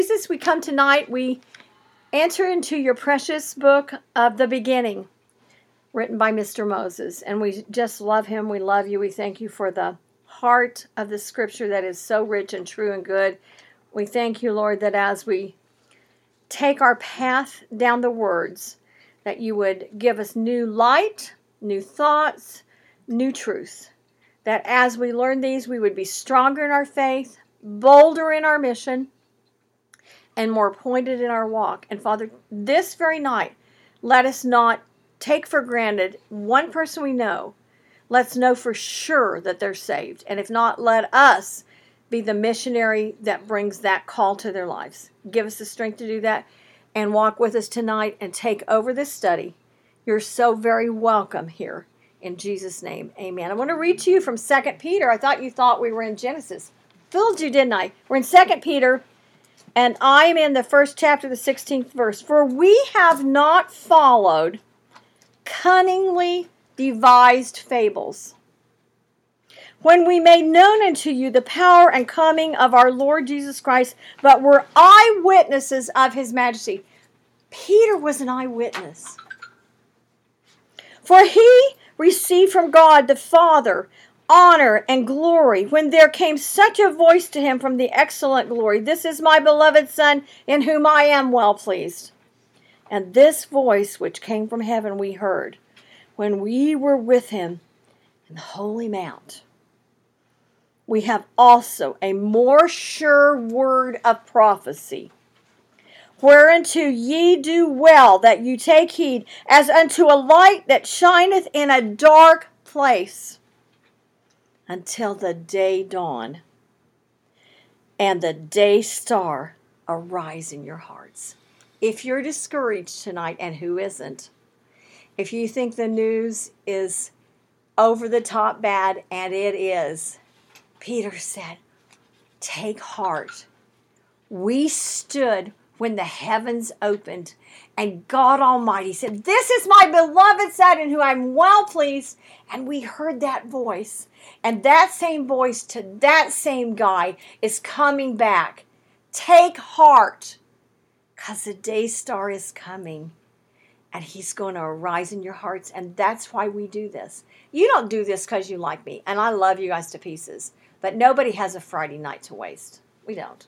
Jesus, we come tonight, we enter into your precious book of the beginning, written by Mr. Moses, and we just love him. We love you. We thank you for the heart of the scripture that is so rich and true and good. We thank you, Lord, that as we take our path down the words, that you would give us new light, new thoughts, new truth. That as we learn these, we would be stronger in our faith, bolder in our mission, and more pointed in our walk. And Father, this very night, let us not take for granted one person we know. Let's know for sure that they're saved. And if not, let us be the missionary that brings that call to their lives. Give us the strength to do that and walk with us tonight and take over this study. You're so very welcome here. In Jesus' name, amen. I want to read to you from 2 Peter. I thought you thought we were in Genesis. Fooled you, didn't I? We're in 2 Peter. And I'm in the first chapter, the 16th verse. For we have not followed cunningly devised fables, when we made known unto you the power and coming of our Lord Jesus Christ, but were eyewitnesses of his majesty. Peter was an eyewitness. For he received from God the Father honor and glory, when there came such a voice to him from the excellent glory, This is my beloved Son, in whom I am well pleased. And this voice which came from heaven we heard, when we were with him in the holy mount. We have also a more sure word of prophecy, whereunto ye do well that you take heed, as unto a light that shineth in a dark place, until the day dawn and the day star arise in your hearts. If you're discouraged tonight, and who isn't, if you think the news is over the top bad, and it is, Peter said, take heart. We stood when the heavens opened, and God Almighty said, This is my beloved Son, in whom I'm well pleased. And we heard that voice. And that same voice to that same guy is coming back. Take heart, because the day star is coming, and he's going to arise in your hearts. And that's why we do this. You don't do this because you like me, and I love you guys to pieces. But nobody has a Friday night to waste. We don't.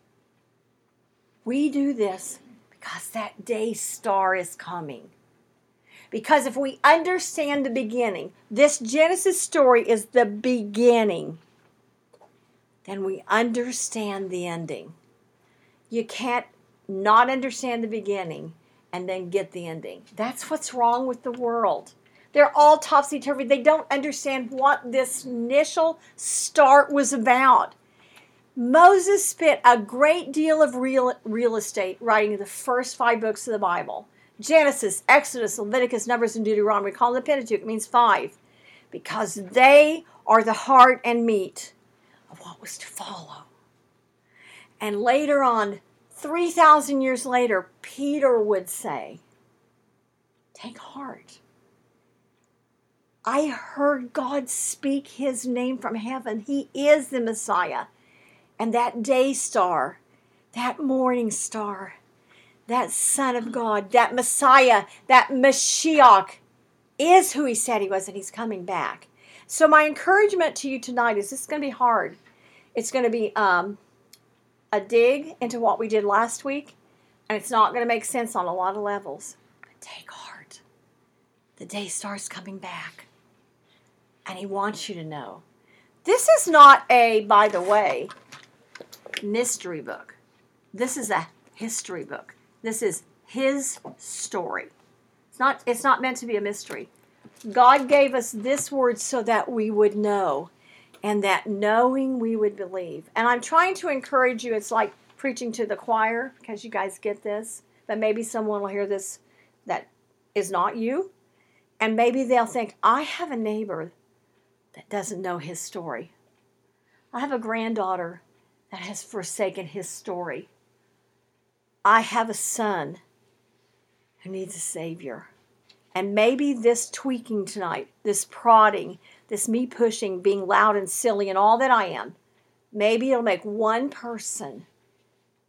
We do this because that day star is coming. Because if we understand the beginning, this Genesis story is the beginning, then we understand the ending. You can't not understand the beginning and then get the ending. That's what's wrong with the world. They're all topsy-turvy. They don't understand what this initial start was about. Moses spent a great deal of real estate writing the first 5 books of the Bible. Genesis, Exodus, Leviticus, Numbers, and Deuteronomy. We call them the Pentateuch. It means 5. Because they are the heart and meat of what was to follow. And later on, 3,000 years later, Peter would say, take heart. I heard God speak his name from heaven. He is the Messiah. And that day star, that morning star, that Son of God, that Messiah, that Mashiach is who he said he was, and he's coming back. So my encouragement to you tonight is, this is going to be hard. It's going to be a dig into what we did last week, and it's not going to make sense on a lot of levels. But take heart. The day star's coming back, and he wants you to know. This is not a, by the way, mystery book. This is a history book. This is his story. It's not meant to be a mystery. God gave us this word so that we would know, and that knowing we would believe. And I'm trying to encourage you. It's like preaching to the choir, because you guys get this, but maybe someone will hear this that is not you, and maybe they'll think, I have a neighbor that doesn't know his story. I have a granddaughter that has forsaken his story. I have a son who needs a Savior. And maybe this tweaking tonight, this prodding, this me pushing, being loud and silly and all that I am, maybe it'll make one person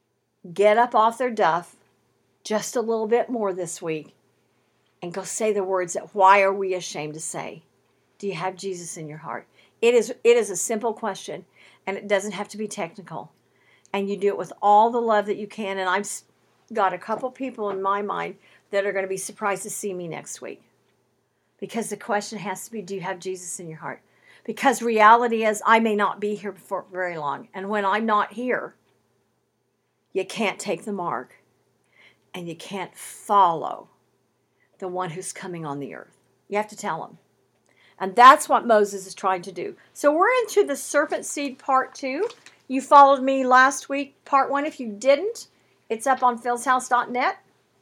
get up off their duff just a little bit more this week and go say the words that why are we ashamed to say? Do you have Jesus in your heart? It is a simple question, and it doesn't have to be technical. And you do it with all the love that you can. And I've got a couple people in my mind that are going to be surprised to see me next week. Because the question has to be, do you have Jesus in your heart? Because reality is, I may not be here for very long. And when I'm not here, you can't take the mark. And you can't follow the one who's coming on the earth. You have to tell him. And that's what Moses is trying to do. So we're into the serpent seed part 2. You followed me last week, part 1. If you didn't, it's up on philshouse.net.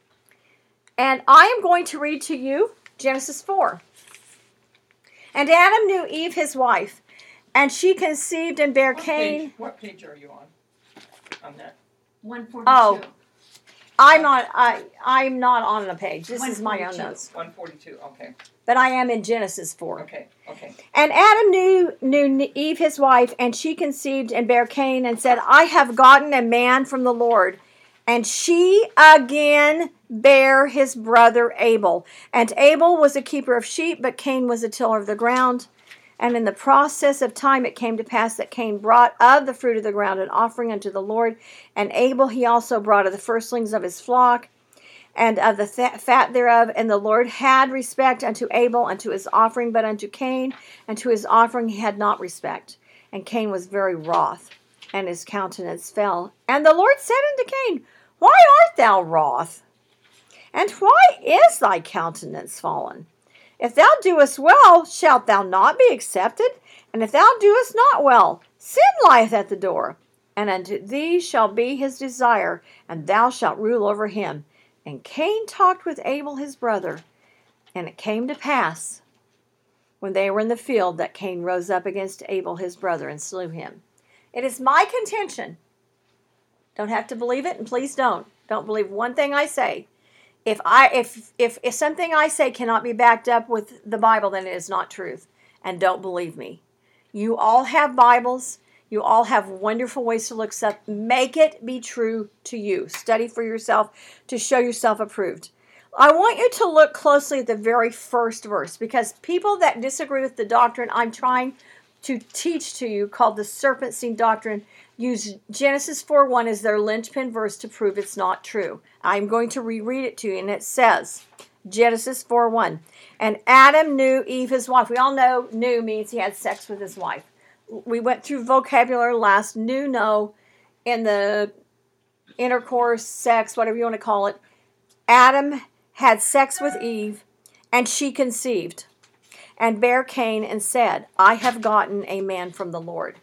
And I am going to read to you Genesis 4. And Adam knew Eve, his wife, and she conceived and bare Cain. What page are you on that? 142. Oh, I'm not on the page. This is my own notes. 142, okay. But I am in Genesis 4. Okay. And Adam knew Eve his wife, and she conceived and bare Cain, and said, I have gotten a man from the Lord. And she again bare his brother Abel. And Abel was a keeper of sheep, but Cain was a tiller of the ground. And in the process of time it came to pass that Cain brought of the fruit of the ground an offering unto the Lord. And Abel he also brought of the firstlings of his flock, and of the fat thereof. And the Lord had respect unto Abel, unto his offering, but unto Cain, and to his offering he had not respect. And Cain was very wroth, and his countenance fell. And the Lord said unto Cain, Why art thou wroth? And why is thy countenance fallen? If thou doest well, shalt thou not be accepted? And if thou doest not well, sin lieth at the door. And unto thee shall be his desire, and thou shalt rule over him. And Cain talked with Abel his brother. And it came to pass, when they were in the field, that Cain rose up against Abel his brother and slew him. It is my contention. Don't have to believe it, and please don't. Don't believe one thing I say. If something I say cannot be backed up with the Bible, then it is not truth. And don't believe me. You all have Bibles. You all have wonderful ways to look stuff. Make it be true to you. Study for yourself to show yourself approved. I want you to look closely at the very first verse, because people that disagree with the doctrine I'm trying to teach to you, called the serpent seed doctrine, use Genesis 4:1 as their linchpin verse to prove it's not true. I'm going to reread it to you, and it says, Genesis 4:1, and Adam knew Eve his wife. We all know knew means he had sex with his wife. We went through vocabulary last. Knew, know, in the intercourse, sex, whatever you want to call it. Adam had sex with Eve, and she conceived, and bare Cain, and said, I have gotten a man from the Lord.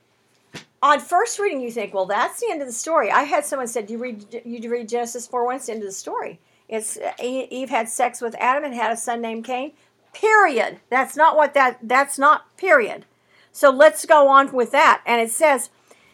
On first reading, you think, well, that's the end of the story. I had someone said, you read Genesis 4:1, it's the end of the story. It's Eve had sex with Adam and had a son named Cain. Period. That's not period. So let's go on with that. And it says,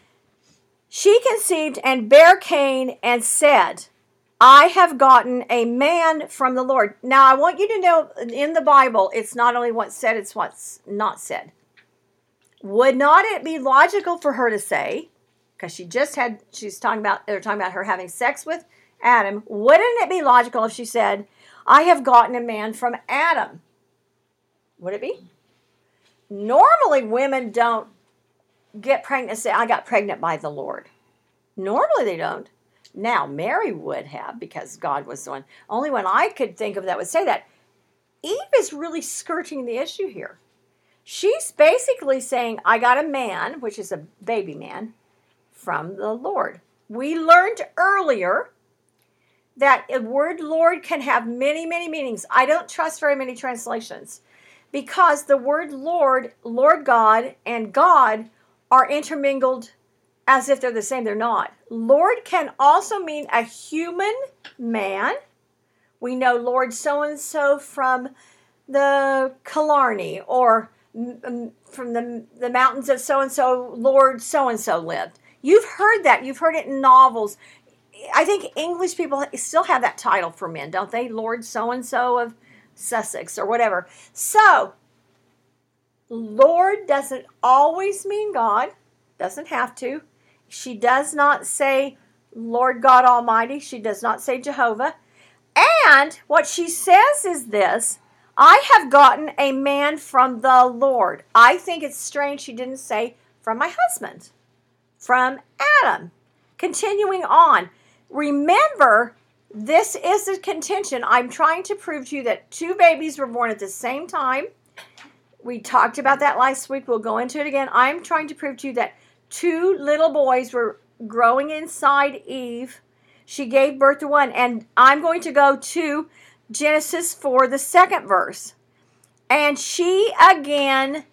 she conceived and bare Cain and said, I have gotten a man from the Lord. Now, I want you to know, in the Bible, it's not only what's said, it's what's not said. Would not it be logical for her to say, because they're talking about her having sex with Adam, wouldn't it be logical if she said, I have gotten a man from Adam? Would it be? Normally, women don't get pregnant and say, I got pregnant by the Lord. Normally, they don't. Now, Mary would have, because God was the one. Only one I could think of that would say that. Eve is really skirting the issue here. She's basically saying, I got a man, which is a baby man, from the Lord. We learned earlier that the word Lord can have many, many meanings. I don't trust very many translations, because the word Lord, Lord God, and God are intermingled as if they're the same. They're not. Lord can also mean a human man. We know Lord so-and-so from the Killarney, or from the mountains of so-and-so, Lord so-and-so lived. You've heard that. You've heard it in novels. I think English people still have that title for men, don't they? Lord so-and-so of Sussex or whatever. So, Lord doesn't always mean God. Doesn't have to. She does not say Lord God Almighty. She does not say Jehovah. And what she says is this: I have gotten a man from the Lord. I think it's strange she didn't say from my husband, from Adam. Continuing on, remember, this is a contention. I'm trying to prove to you that two babies were born at the same time. We talked about that last week. We'll go into it again. I'm trying to prove to you that two little boys were growing inside Eve. She gave birth to one. And I'm going to go to Genesis 4, the second verse. And she again,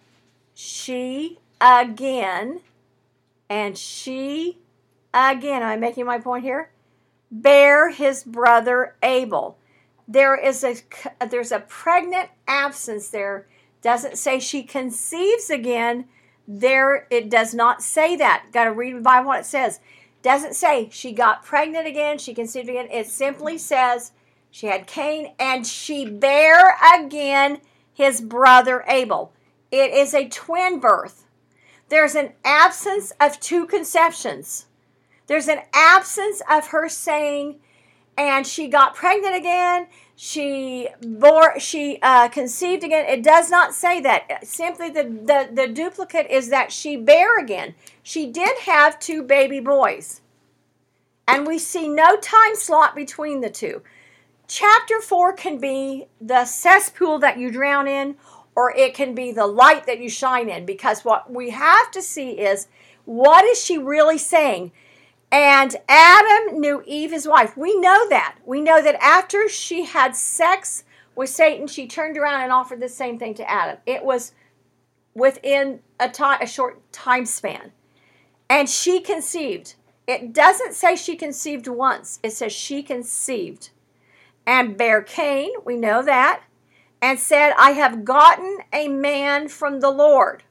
am I making my point here? Bare his brother Abel. There's a pregnant absence there. Doesn't say she conceives again. There, it does not say that. Got to read the Bible what it says. Doesn't say she got pregnant again, she conceived again. It simply says she had Cain and she bare again his brother Abel. It is a twin birth. There's an absence of two conceptions. There's an absence of her saying, and she got pregnant again, she conceived again. It does not say that. Simply the duplicate is that she bare again. She did have two baby boys. And we see no time slot between the two. Chapter 4 can be the cesspool that you drown in, or it can be the light that you shine in. Because what we have to see is, what is she really saying? And Adam knew Eve, his wife. We know that. We know that after she had sex with Satan, she turned around and offered the same thing to Adam. It was within a short time span. And she conceived. It doesn't say she conceived once. It says she conceived. And bare Cain, we know that, and said, I have gotten a man from the Lord.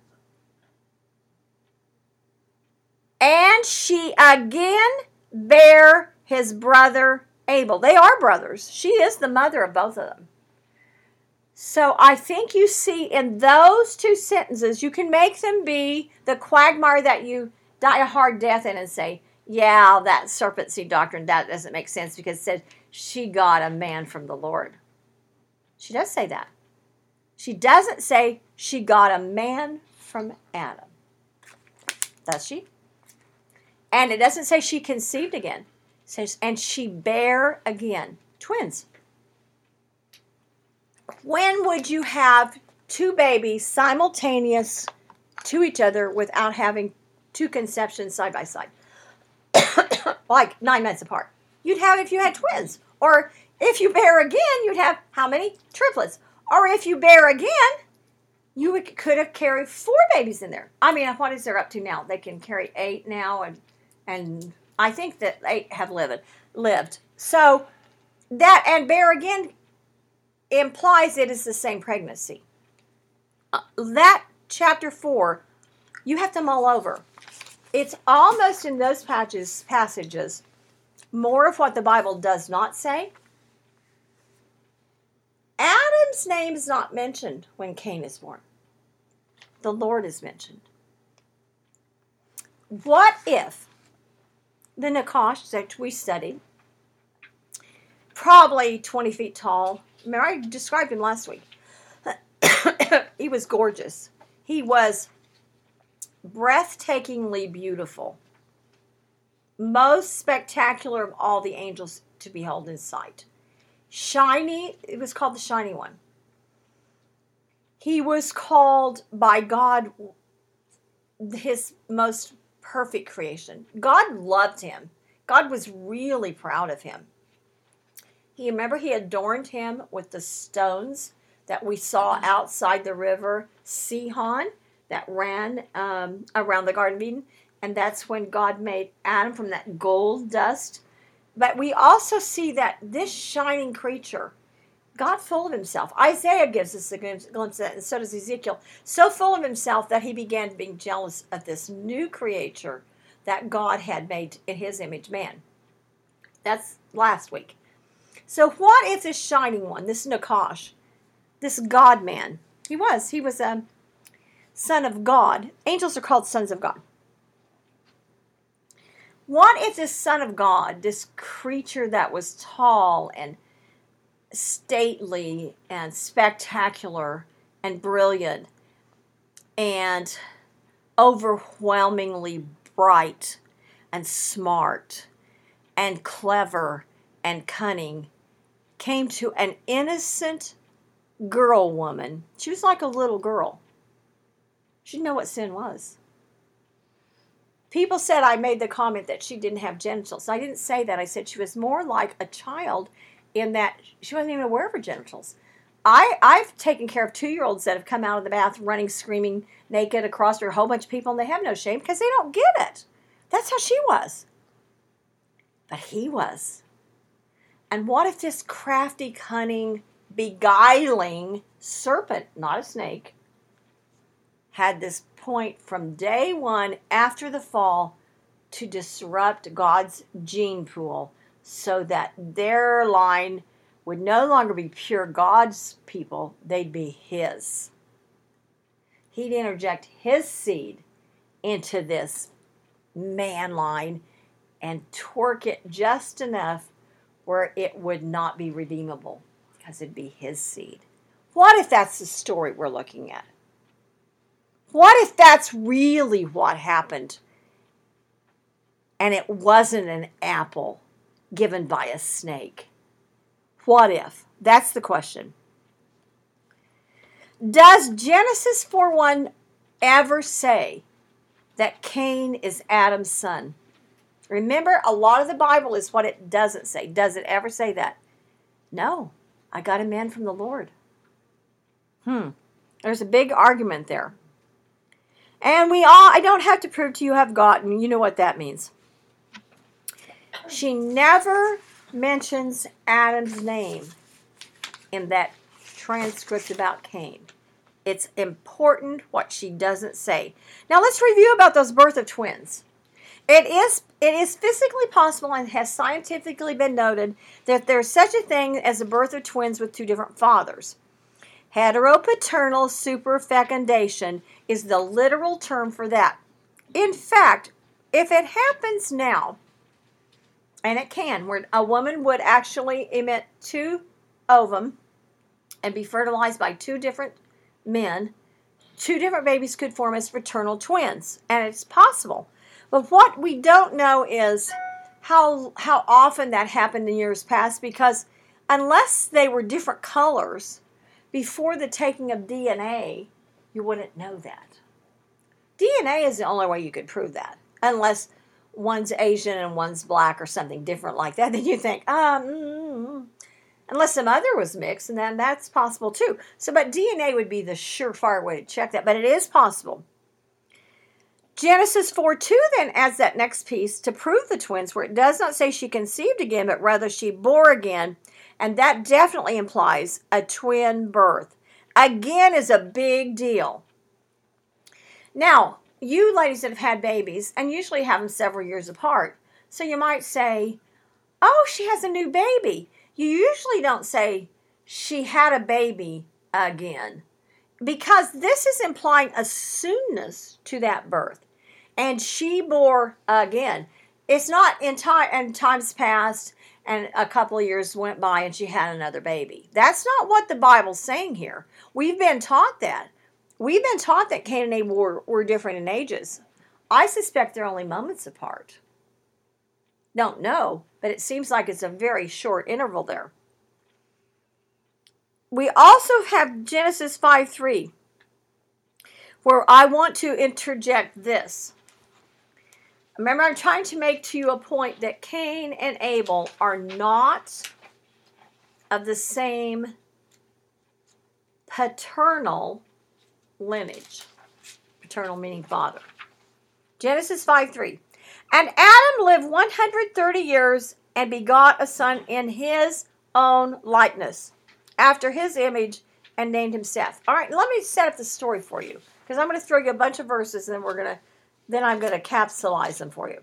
And she again bare his brother Abel. They are brothers. She is the mother of both of them. So I think you see in those two sentences, you can make them be the quagmire that you die a hard death in and say, yeah, that serpent seed doctrine, that doesn't make sense, because it said she got a man from the Lord. She does say that. She doesn't say she got a man from Adam. Does she? And it doesn't say she conceived again. It says, and she bare again. Twins. When would you have two babies simultaneous to each other without having two conceptions side by side? Like 9 months apart. You'd have if you had twins. Or if you bear again, you'd have how many? Triplets. Or if you bear again, you could have carried 4 babies in there. I mean, what is there up to now? They can carry 8 now, and I think that 8 have lived. So that, and bear again implies it is the same pregnancy. That chapter 4, you have to mull over. It's almost in those passages more of what the Bible does not say. Adam's name is not mentioned when Cain is born. The Lord is mentioned. What if the Nakash that we studied, probably 20 feet tall, remember I described him last week. He was gorgeous. He was breathtakingly beautiful. Most spectacular of all the angels to behold in sight. Shiny, it was called the Shiny One. He was called by God his most perfect creation. God loved him. God was really proud of him. Remember he adorned him with the stones that we saw outside the river Sihon that ran around the Garden of Eden. And that's when God made Adam from that gold dust. But we also see that this shining creature, God full of himself. Isaiah gives us a glimpse of that, and so does Ezekiel. So full of himself that he began being jealous of this new creature that God had made in his image, man. That's last week. So what is this shining one, this Nakash, this God-man? He was a son of God. Angels are called sons of God. What if this Son of God, this creature that was tall and stately and spectacular and brilliant and overwhelmingly bright and smart and clever and cunning, came to an innocent girl woman? She was like a little girl. She didn't know what sin was. People said I made the comment that she didn't have genitals. I didn't say that. I said she was more like a child in that she wasn't even aware of her genitals. I've taken care of 2-year-olds that have come out of the bath running, screaming, naked across a whole bunch of people, and they have no shame because they don't get it. That's how she was. But he was. And what if this crafty, cunning, beguiling serpent, not a snake, had this point from day one after the fall to disrupt God's gene pool so that their line would no longer be pure God's people, they'd be his. He'd interject his seed into this man line and torque it just enough where it would not be redeemable because it'd be his seed. What if that's the story we're looking at? What if that's really what happened and it wasn't an apple given by a snake? What if? That's the question. Does Genesis 4:1 ever say that Cain is Adam's son? Remember, a lot of the Bible is what it doesn't say. Does it ever say that? No. I got a man from the Lord. There's a big argument there. And I don't have to prove to you have gotten, you know what that means. She never mentions Adam's name in that transcript about Cain. It's important what she doesn't say. Now let's review about those birth of twins. It is physically possible and has scientifically been noted that there's such a thing as a birth of twins with 2 different fathers. Heteropaternal superfecundation is the literal term for that. In fact, if it happens now, and it can, where a woman would actually emit 2 ovum and be fertilized by 2 different men, 2 different babies could form as fraternal twins, and it's possible. But what we don't know is how often that happened in years past, because unless they were different colors before the taking of DNA, you wouldn't know that. DNA is the only way you could prove that, unless one's Asian and one's black or something different like that. Then you think, unless the mother was mixed, and then that's possible too. So, but DNA would be the surefire way to check that, but it is possible. Genesis 4:2 then adds that next piece to prove the twins, where it does not say she conceived again, but rather she bore again, and that definitely implies a twin birth. Again is a big deal. Now, you ladies that have had babies, and usually have them several years apart, so you might say, oh, she has a new baby. You usually don't say she had a baby again, because this is implying a soonness to that birth. And she bore again. It's not in times past and a couple of years went by and she had another baby. That's not what the Bible's saying here. We've been taught that. We've been taught that Cain and Abel were different in ages. I suspect they're only moments apart. Don't know, but it seems like it's a very short interval there. We also have Genesis 5:3, where I want to interject this. Remember, I'm trying to make to you a point that Cain and Abel are not of the same paternal lineage. Paternal meaning father. Genesis 5:3. And Adam lived 130 years and begot a son in his own likeness, after his image, and named him Seth. All right, let me set up the story for you, because I'm going to throw you a bunch of verses, and then I'm going to capsulize them for you.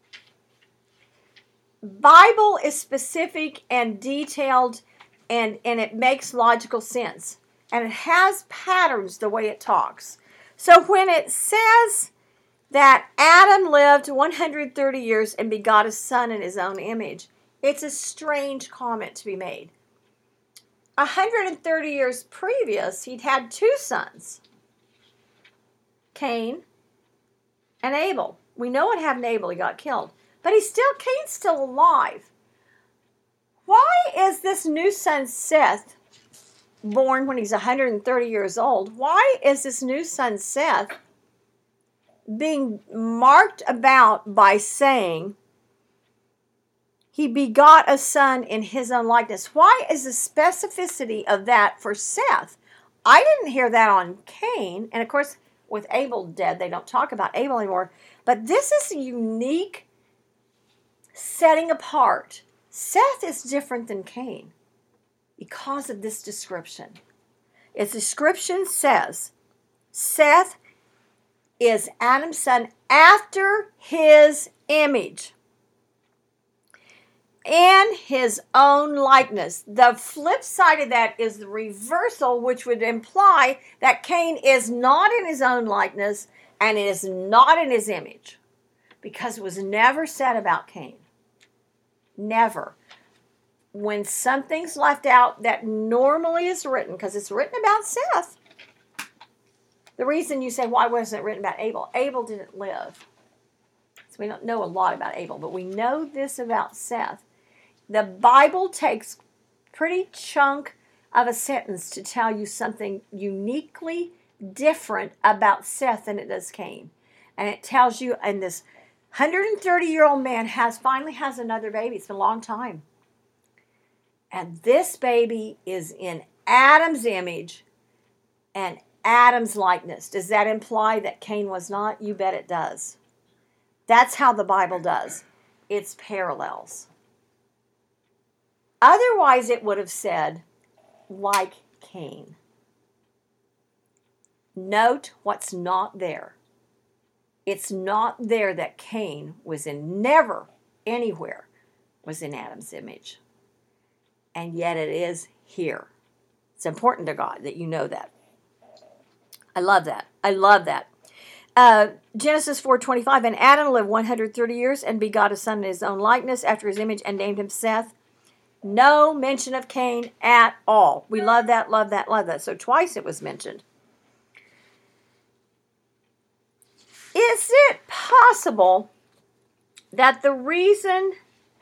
Bible is specific and detailed, and it makes logical sense. And it has patterns the way it talks. So when it says that Adam lived 130 years and begot a son in his own image. It's a strange comment to be made. 130 years previous, he'd had two sons, Cain and Abel. We know what happened to Abel. He got killed. But Cain's still alive. Why is this new son Seth, born when he's 130 years old, why is this new son Seth being marked about by saying he begot a son in his own likeness? Why is the specificity of that for Seth? I didn't hear that on Cain. And of course, with Abel dead, they don't talk about Abel anymore. But this is a unique setting apart. Seth is different than Cain because of this description. Its description says Seth is Adam's son after his image and his own likeness. The flip side of that is the reversal, which would imply that Cain is not in his own likeness and is not in his image, because it was never said about Cain. Never. When something's left out that normally is written, because it's written about Seth. The reason you say, why wasn't it written about Abel? Abel didn't live. So we don't know a lot about Abel, but we know this about Seth. The Bible takes pretty chunk of a sentence to tell you something uniquely different about Seth than it does Cain. And it tells you, and this 130-year-old man finally has another baby. It's been a long time. And this baby is in Adam's image and Adam's likeness. Does that imply that Cain was not? You bet it does. That's how the Bible does. It's parallels. Otherwise, it would have said, like Cain. Note what's not there. It's not there that Cain was in. Never, anywhere, was in Adam's image. And yet it is here. It's important to God that you know that. I love that. I love that. Genesis 4:25, and Adam lived 130 years and begot a son in his own likeness after his image and named him Seth. No mention of Cain at all. We love that, love that, love that. So twice it was mentioned. Is it possible that the reason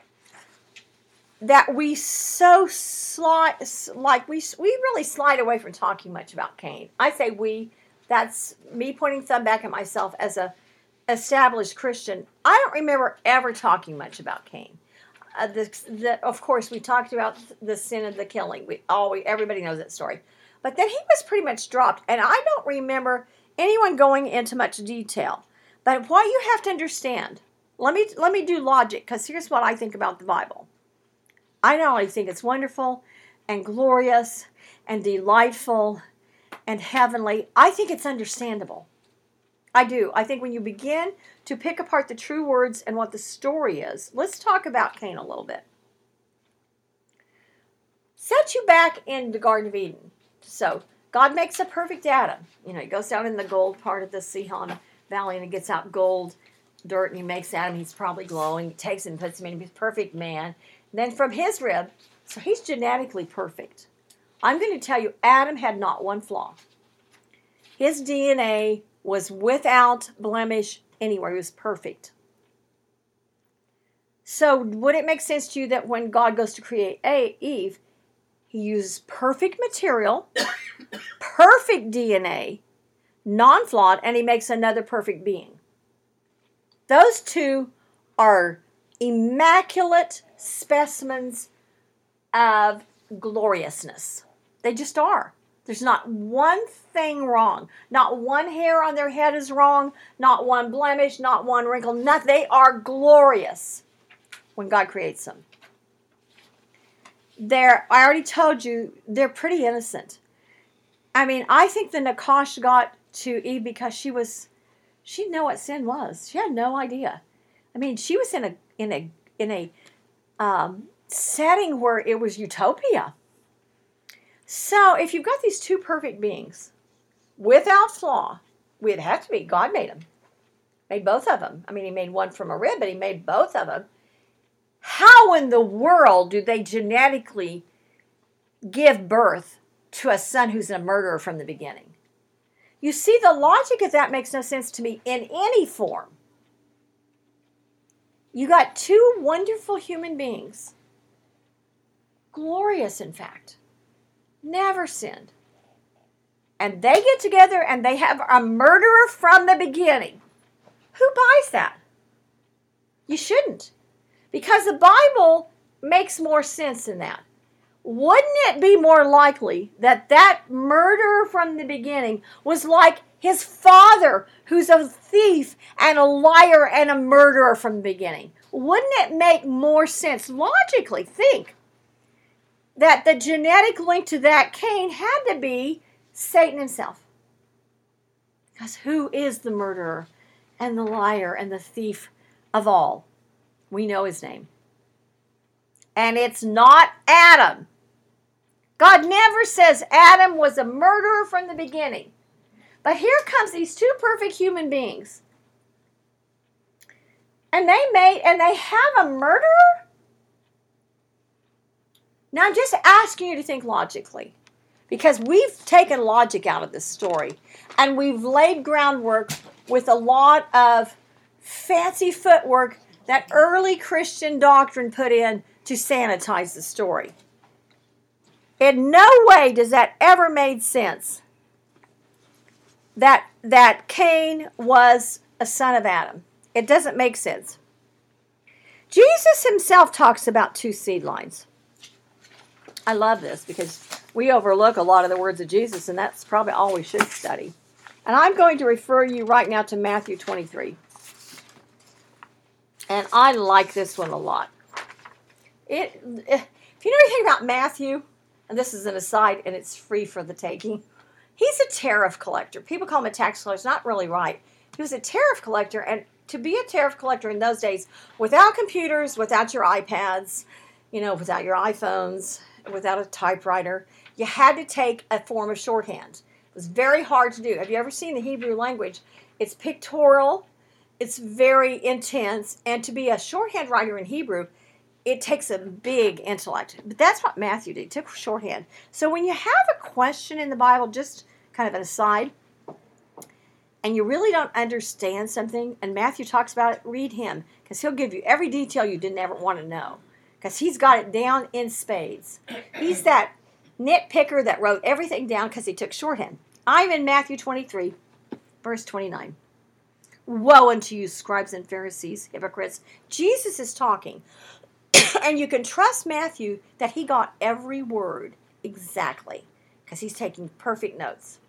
that we so we really slide away from talking much about Cain? I say we, that's me pointing thumb back at myself as a established Christian. I don't remember ever talking much about Cain. Of course, we talked about the sin of the killing. Everybody knows that story. But then he was pretty much dropped, and I don't remember anyone going into much detail. But what you have to understand, let me do logic, because here's what I think about the Bible. I not only think it's wonderful and glorious and delightful and heavenly, I think it's understandable. I do. I think when you begin to pick apart the true words and what the story is, let's talk about Cain a little bit. Set you back in the Garden of Eden. So God makes a perfect Adam. He goes down in the gold part of the Sihon Valley and he gets out gold dirt and he makes Adam. He's probably glowing. He takes it and puts him in his perfect man. And then from his rib, so he's genetically perfect. I'm going to tell you, Adam had not one flaw. His DNA was without blemish anywhere. He was perfect. So would it make sense to you that when God goes to create Eve, he uses perfect material, perfect DNA, non-flawed, and he makes another perfect being? Those two are immaculate specimens of gloriousness. They just are. There's not one thing wrong. Not one hair on their head is wrong. Not one blemish. Not one wrinkle. Nothing. They are glorious when God creates them. I already told you, they're pretty innocent. I mean, I think the Nakash got to Eve because she didn't know what sin was. She had no idea. I mean, she was in a setting where it was utopia. So if you've got these two perfect beings, without flaw, it had to be, God made them. Made both of them. I mean, he made one from a rib, but he made both of them. How in the world do they genetically give birth to a son who's a murderer from the beginning? You see, the logic of that makes no sense to me in any form. You got two wonderful human beings, glorious in fact, never sinned. And they get together and they have a murderer from the beginning. Who buys that? You shouldn't. Because the Bible makes more sense than that. Wouldn't it be more likely that that murderer from the beginning was like his father, who's a thief and a liar and a murderer from the beginning? Wouldn't it make more sense, logically, think, that the genetic link to that Cain had to be Satan himself? Because who is the murderer and the liar and the thief of all? We know his name. And it's not Adam. God never says Adam was a murderer from the beginning. But here comes these two perfect human beings. And they have a murderer? Now I'm just asking you to think logically. Because we've taken logic out of this story. And we've laid groundwork with a lot of fancy footwork that early Christian doctrine put in to sanitize the story. In no way does that ever make sense that Cain was a son of Adam. It doesn't make sense. Jesus himself talks about two seed lines. I love this because we overlook a lot of the words of Jesus, and that's probably all we should study. And I'm going to refer you right now to Matthew 23. And I like this one a lot. If you know anything about Matthew, and this is an aside, and it's free for the taking, he's a tariff collector. People call him a tax collector. It's not really right. He was a tariff collector, and to be a tariff collector in those days, without computers, without your iPads, without your iPhones, without a typewriter, you had to take a form of shorthand. It was very hard to do. Have you ever seen the Hebrew language? It's pictorial. It's very intense. And to be a shorthand writer in Hebrew, it takes a big intellect. But that's what Matthew did. He took shorthand. So when you have a question in the Bible, just kind of an aside, and you really don't understand something, and Matthew talks about it, read him. Because he'll give you every detail you didn't ever want to know. Because he's got it down in spades. He's that nitpicker that wrote everything down because he took shorthand. I'm in Matthew 23, verse 29. Woe unto you, scribes and Pharisees, hypocrites. Jesus is talking. And you can trust Matthew that he got every word exactly. Because he's taking perfect notes.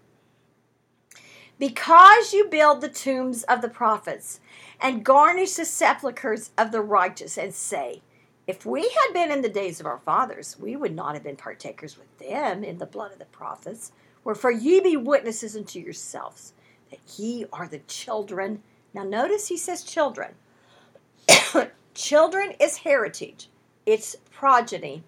Because you build the tombs of the prophets and garnish the sepulchres of the righteous and say, if we had been in the days of our fathers, we would not have been partakers with them in the blood of the prophets. Wherefore ye be witnesses unto yourselves, that ye are the children. Now notice he says children. Children is heritage. It's progeny.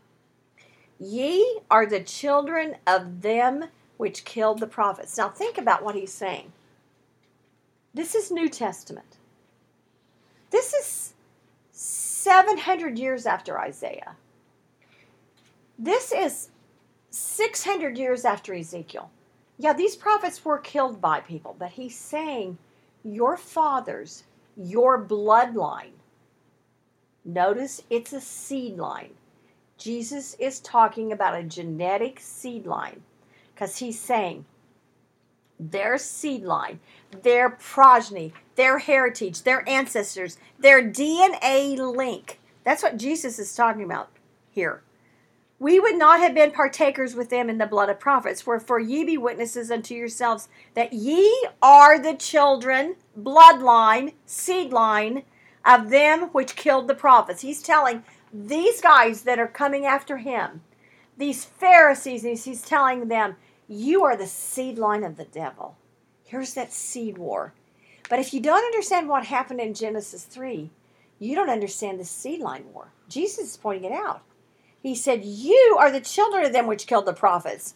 Ye are the children of them which killed the prophets. Now think about what he's saying. This is New Testament. This is 700 years after Isaiah. This is 600 years after Ezekiel. Yeah, these prophets were killed by people, but he's saying your fathers, your bloodline. Notice it's a seed line. Jesus is talking about a genetic seed line because he's saying their seed line, their progeny, their heritage, their ancestors, their DNA link. That's what Jesus is talking about here. We would not have been partakers with them in the blood of prophets, wherefore ye be witnesses unto yourselves that ye are the children, bloodline, seed line of them which killed the prophets. He's telling these guys that are coming after him, these Pharisees, he's telling them, you are the seed line of the devil. Here's that seed war. But if you don't understand what happened in Genesis 3, you don't understand the seed line war. Jesus is pointing it out. He said, you are the children of them which killed the prophets.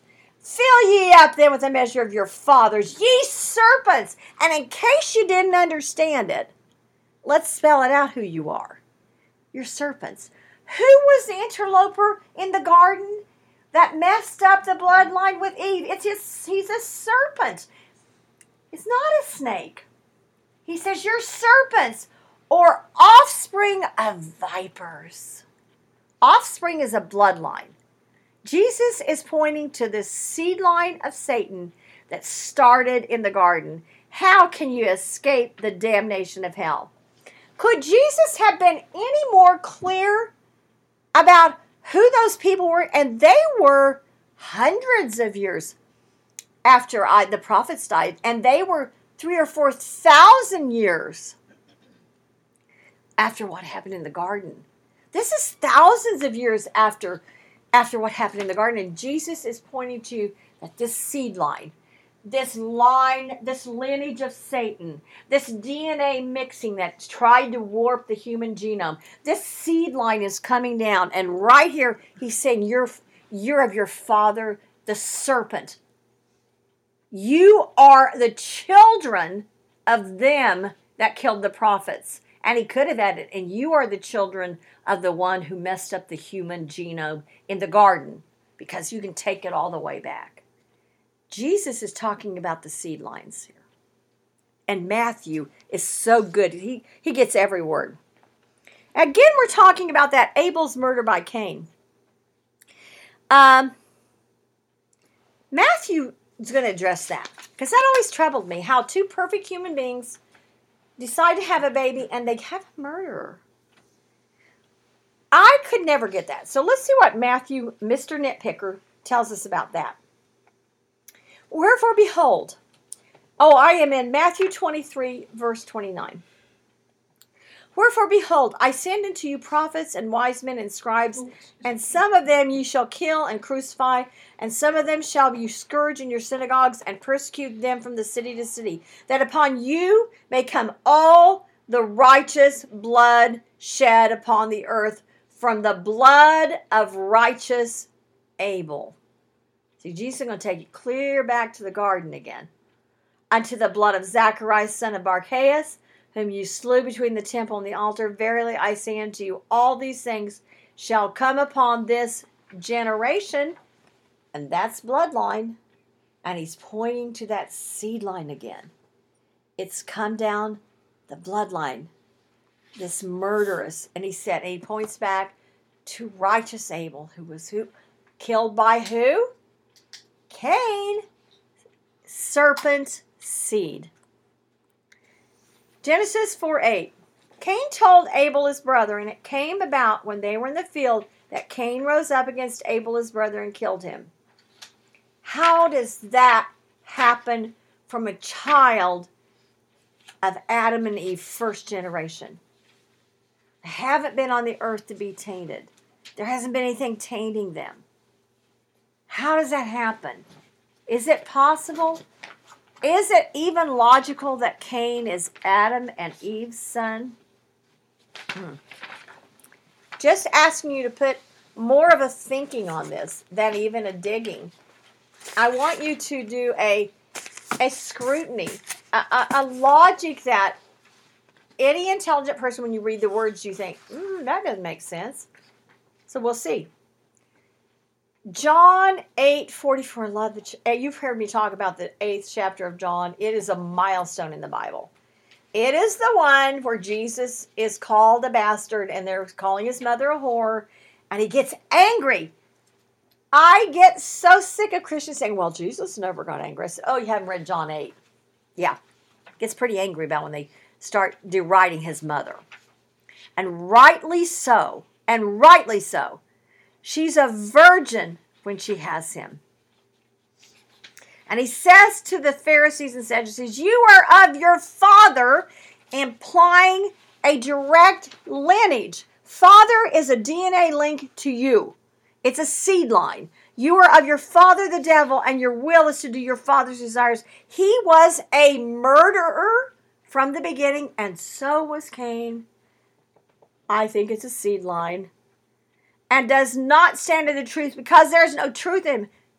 Fill ye up then with a measure of your fathers, ye serpents. And in case you didn't understand it, let's spell it out who you are. You're serpents. Who was the interloper in the garden that messed up the bloodline with Eve? He's a serpent. It's not a snake. He says, you're serpents or offspring of vipers. Offspring is a bloodline. Jesus is pointing to the seed line of Satan that started in the garden. How can you escape the damnation of hell? Could Jesus have been any more clear about who those people were? And they were hundreds of years after the prophets died. And they were 3,000 or 4,000 years after what happened in the garden. This is thousands of years after what happened in the garden. And Jesus is pointing to that this seed line, this lineage of Satan, this DNA mixing that tried to warp the human genome, this seed line is coming down. And right here, he's saying, you're of your father, the serpent. You are the children of them that killed the prophets. And he could have added, and you are the children of the one who messed up the human genome in the garden, because you can take it all the way back. Jesus is talking about the seed lines here. And Matthew is so good. He gets every word. Again, we're talking about that Abel's murder by Cain. Matthew is going to address that, because that always troubled me, how two perfect human beings decide to have a baby and they have a murderer. I could never get that. So let's see what Matthew, Mr. Nitpicker, tells us about that. Wherefore, behold, I am in Matthew 23, verse 29. Wherefore, behold, I send unto you prophets and wise men and scribes, and some of them ye shall kill and crucify, and some of them shall you scourge in your synagogues, and persecute them from the city to city, that upon you may come all the righteous blood shed upon the earth, from the blood of righteous Abel. See, Jesus is going to take you clear back to the garden again. Unto the blood of Zacharias, son of Barchaias, whom you slew between the temple and the altar. Verily I say unto you, all these things shall come upon this generation. And that's bloodline. And he's pointing to that seed line again. It's come down the bloodline. This murderous. And he points back to righteous Abel, who was who? Killed by who? Cain. Serpent seed. Genesis 4:8. Cain told Abel his brother, and it came about when they were in the field that Cain rose up against Abel his brother and killed him. How does that happen from a child of Adam and Eve, first generation? They haven't been on the earth to be tainted. There hasn't been anything tainting them. How does that happen? Is it possible? Is it even logical that Cain is Adam and Eve's son? Just asking you to put more of a thinking on this than even a digging. I want you to do a scrutiny, a logic that any intelligent person, when you read the words, you think, that doesn't make sense. So we'll see. John 8:44. You've heard me talk about the 8th chapter of John. It is a milestone in the Bible. It is the one where Jesus is called a bastard and they're calling his mother a whore, and he gets angry. I get so sick of Christians saying, well, Jesus never got angry. I said, you haven't read John 8. Yeah, gets pretty angry about when they start deriding his mother. And rightly so. And rightly so. She's a virgin when she has him. And he says to the Pharisees and Sadducees, you are of your father, implying a direct lineage. Father is a DNA link to you. It's a seed line. You are of your father, the devil, and your will is to do your father's desires. He was a murderer from the beginning, and so was Cain. I think it's a seed line. And does not stand in the truth because there's no truth in him.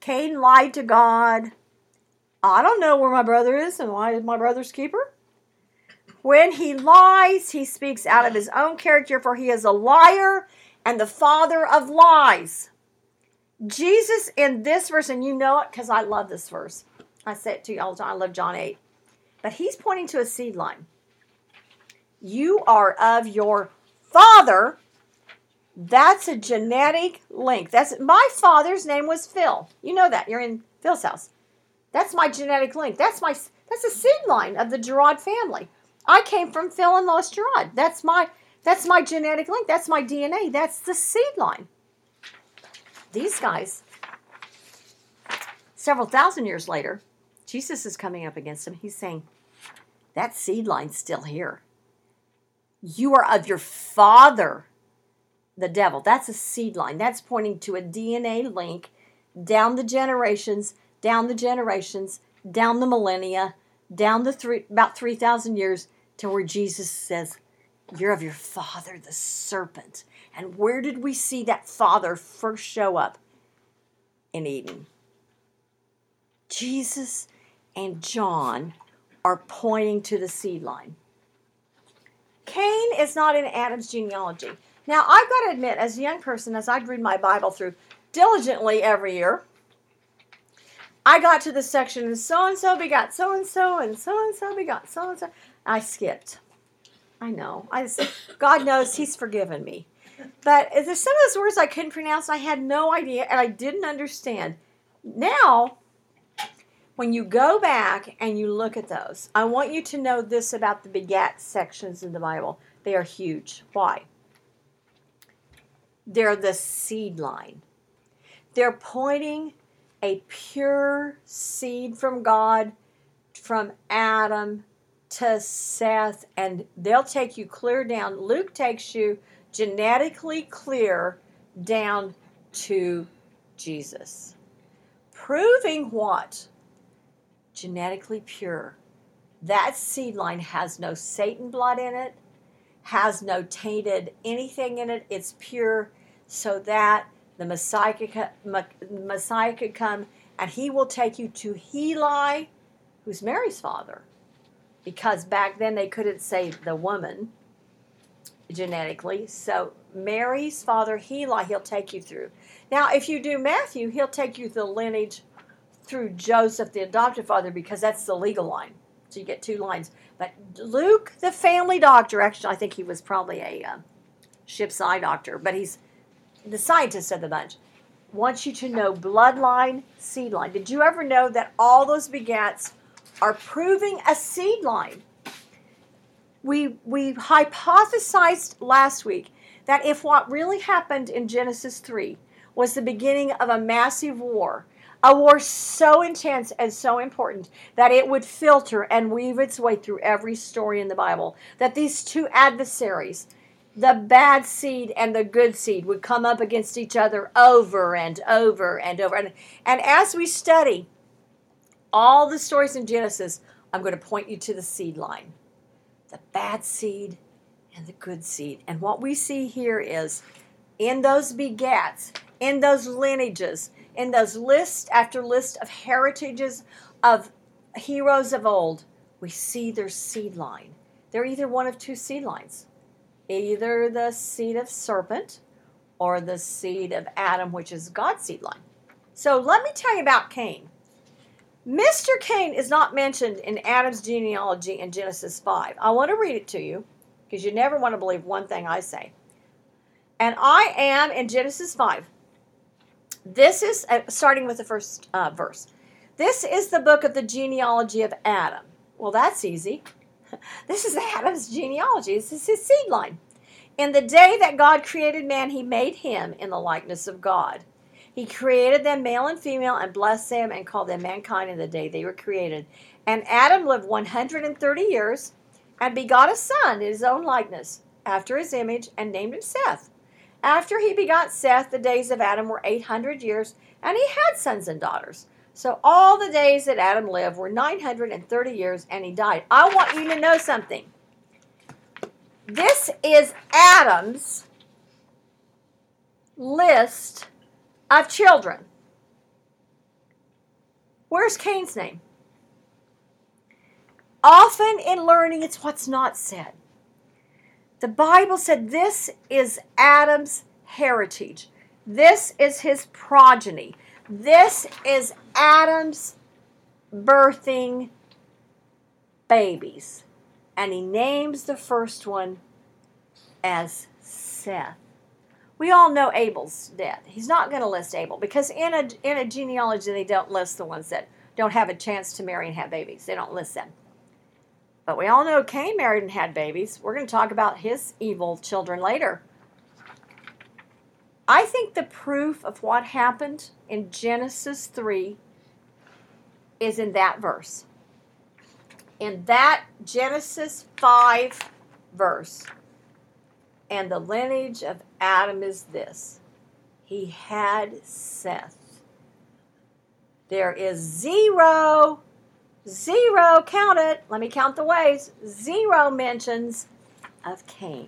Cain lied to God. I don't know where my brother is and why is my brother's keeper. When he lies, he speaks out of his own character, for he is a liar and the father of lies. Jesus in this verse, and you know it because I love this verse. I say it to you all the time. I love John 8. But he's pointing to a seed line. You are of your father. That's a genetic link. My father's name was Phil. You know that. You're in Phil's house. That's my genetic link. That's a seed line of the Gerard family. I came from Phil and Lois Gerard. That's my genetic link. That's my DNA. That's the seed line. These guys, several thousand years later, Jesus is coming up against them. He's saying, that seed line's still here. You are of your father, the devil. That's a seed line. That's pointing to a DNA link down the generations, down the millennia, down about 3,000 years to where Jesus says, you're of your father, the serpent. And where did we see that father first show up? In Eden. Jesus and John are pointing to the seed line. Cain is not in Adam's genealogy. Now, I've got to admit, as a young person, as I'd read my Bible through diligently every year, I got to the section, and so-and-so begot so-and-so, and so-and-so begot so-and-so. I skipped. I know. God knows He's forgiven me. But there's some of those words I couldn't pronounce. I had no idea, and I didn't understand. Now, when you go back and you look at those, I want you to know this about the begat sections in the Bible. They are huge. Why? They're the seed line. They're pointing a pure seed from God, from Adam to Seth, and they'll take you clear down. Luke takes you genetically clear down to Jesus. Proving what? Genetically pure. That seed line has no Satan blood in it, has no tainted anything in it. It's pure so that the Messiah could come and he will take you to Heli, who's Mary's father. Because back then they couldn't say the woman genetically. So Mary's father, Heli, he'll take you through. Now, if you do Matthew, he'll take you the lineage through Joseph, the adoptive father, because that's the legal line. So you get two lines. But Luke, the family doctor, actually, I think he was probably a ship's eye doctor, but he's the scientist of the bunch, wants you to know bloodline, seed line. Did you ever know that all those begats are proving a seed line? We hypothesized last week that if what really happened in Genesis 3 was the beginning of a massive war, a war so intense and so important that it would filter and weave its way through every story in the Bible, that these two adversaries, the bad seed and the good seed, would come up against each other over and over and over. And as we study all the stories in Genesis, I'm going to point you to the seed line. The bad seed and the good seed. And what we see here is in those begats, in those lineages, in those list after list of heritages of heroes of old, we see their seed line. They're either one of two seed lines. Either the seed of serpent or the seed of Adam, which is God's seed line. So let me tell you about Cain. Mr. Cain is not mentioned in Adam's genealogy in Genesis 5. I want to read it to you because you never want to believe one thing I say. And I am in Genesis 5. This is, starting with the first verse. This is the book of the genealogy of Adam. Well, that's easy. This is Adam's genealogy. This is his seed line. In the day that God created man, he made him in the likeness of God. He created them male and female and blessed them and called them mankind in the day they were created. And Adam lived 130 years and begot a son in his own likeness, after his image, and named him Seth. After he begot Seth, the days of Adam were 800 years, and he had sons and daughters. So all the days that Adam lived were 930 years, and he died. I want you to know something. This is Adam's list of children. Where's Cain's name? Often in learning, it's what's not said. The Bible said this is Adam's heritage. This is his progeny. This is Adam's birthing babies. And he names the first one as Seth. We all know Abel's dead. He's not going to list Abel because in a genealogy they don't list the ones that don't have a chance to marry and have babies. They don't list them. But we all know Cain married and had babies. We're going to talk about his evil children later. I think the proof of what happened in Genesis 3 is in that verse. In that Genesis 5 verse. And the lineage of Adam is this. He had Seth. There is zero, count it, let me count the ways, 0 mentions of Cain.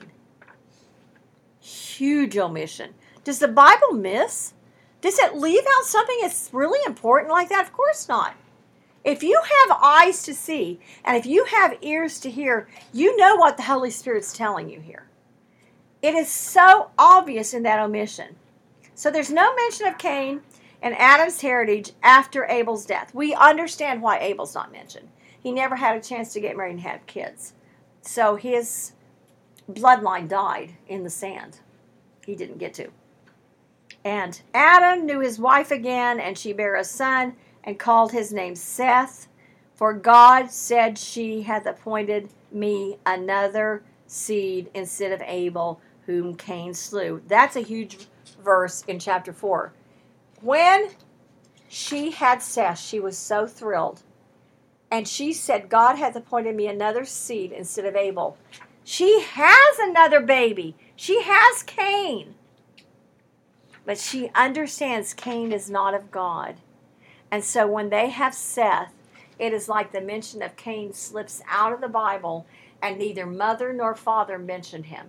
Huge omission. Does the Bible miss? Does it leave out something that's really important like that? Of course not. If you have eyes to see, and if you have ears to hear, you know what the Holy Spirit's telling you here. It is so obvious in that omission. So there's no mention of Cain and Adam's heritage after Abel's death. We understand why Abel's not mentioned. He never had a chance to get married and have kids. So his bloodline died in the sand. He didn't get to. And Adam knew his wife again, and she bare a son and called his name Seth. For God said, she hath appointed me another seed instead of Abel, whom Cain slew. That's a huge verse in chapter 4. When she had Seth, she was so thrilled. And she said, God hath appointed me another seed instead of Abel. She has another baby. She has Cain. But she understands Cain is not of God. And so when they have Seth, it is like the mention of Cain slips out of the Bible and neither mother nor father mention him.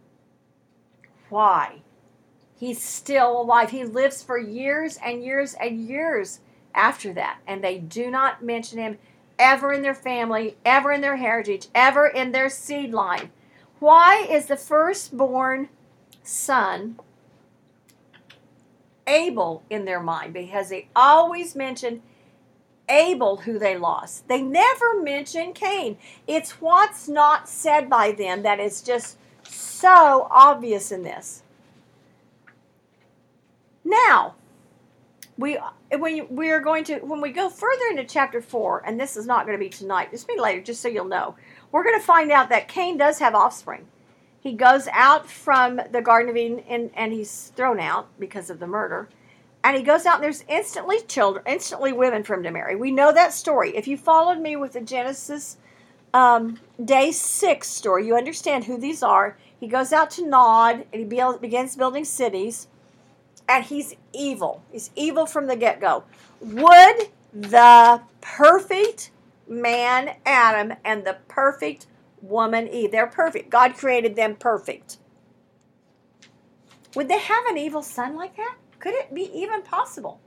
Why? He's still alive. He lives for years and years and years after that. And they do not mention him ever in their family, ever in their heritage, ever in their seed line. Why is the firstborn son Abel in their mind? Because they always mention Abel who they lost. They never mention Cain. It's what's not said by them that is just so obvious in this. Now, when we go further into chapter 4, and this is not going to be tonight, this will be later, just so you'll know, we're going to find out that Cain does have offspring. He goes out from the Garden of Eden, and he's thrown out because of the murder. And he goes out, and there's instantly women for him to marry. We know that story. If you followed me with the Genesis day 6 story, you understand who these are. He goes out to Nod, and he begins building cities. And he's evil. He's evil from the get-go. Would the perfect man, Adam, and the perfect woman, Eve, they're perfect. God created them perfect. Would they have an evil son like that? Could it be even possible?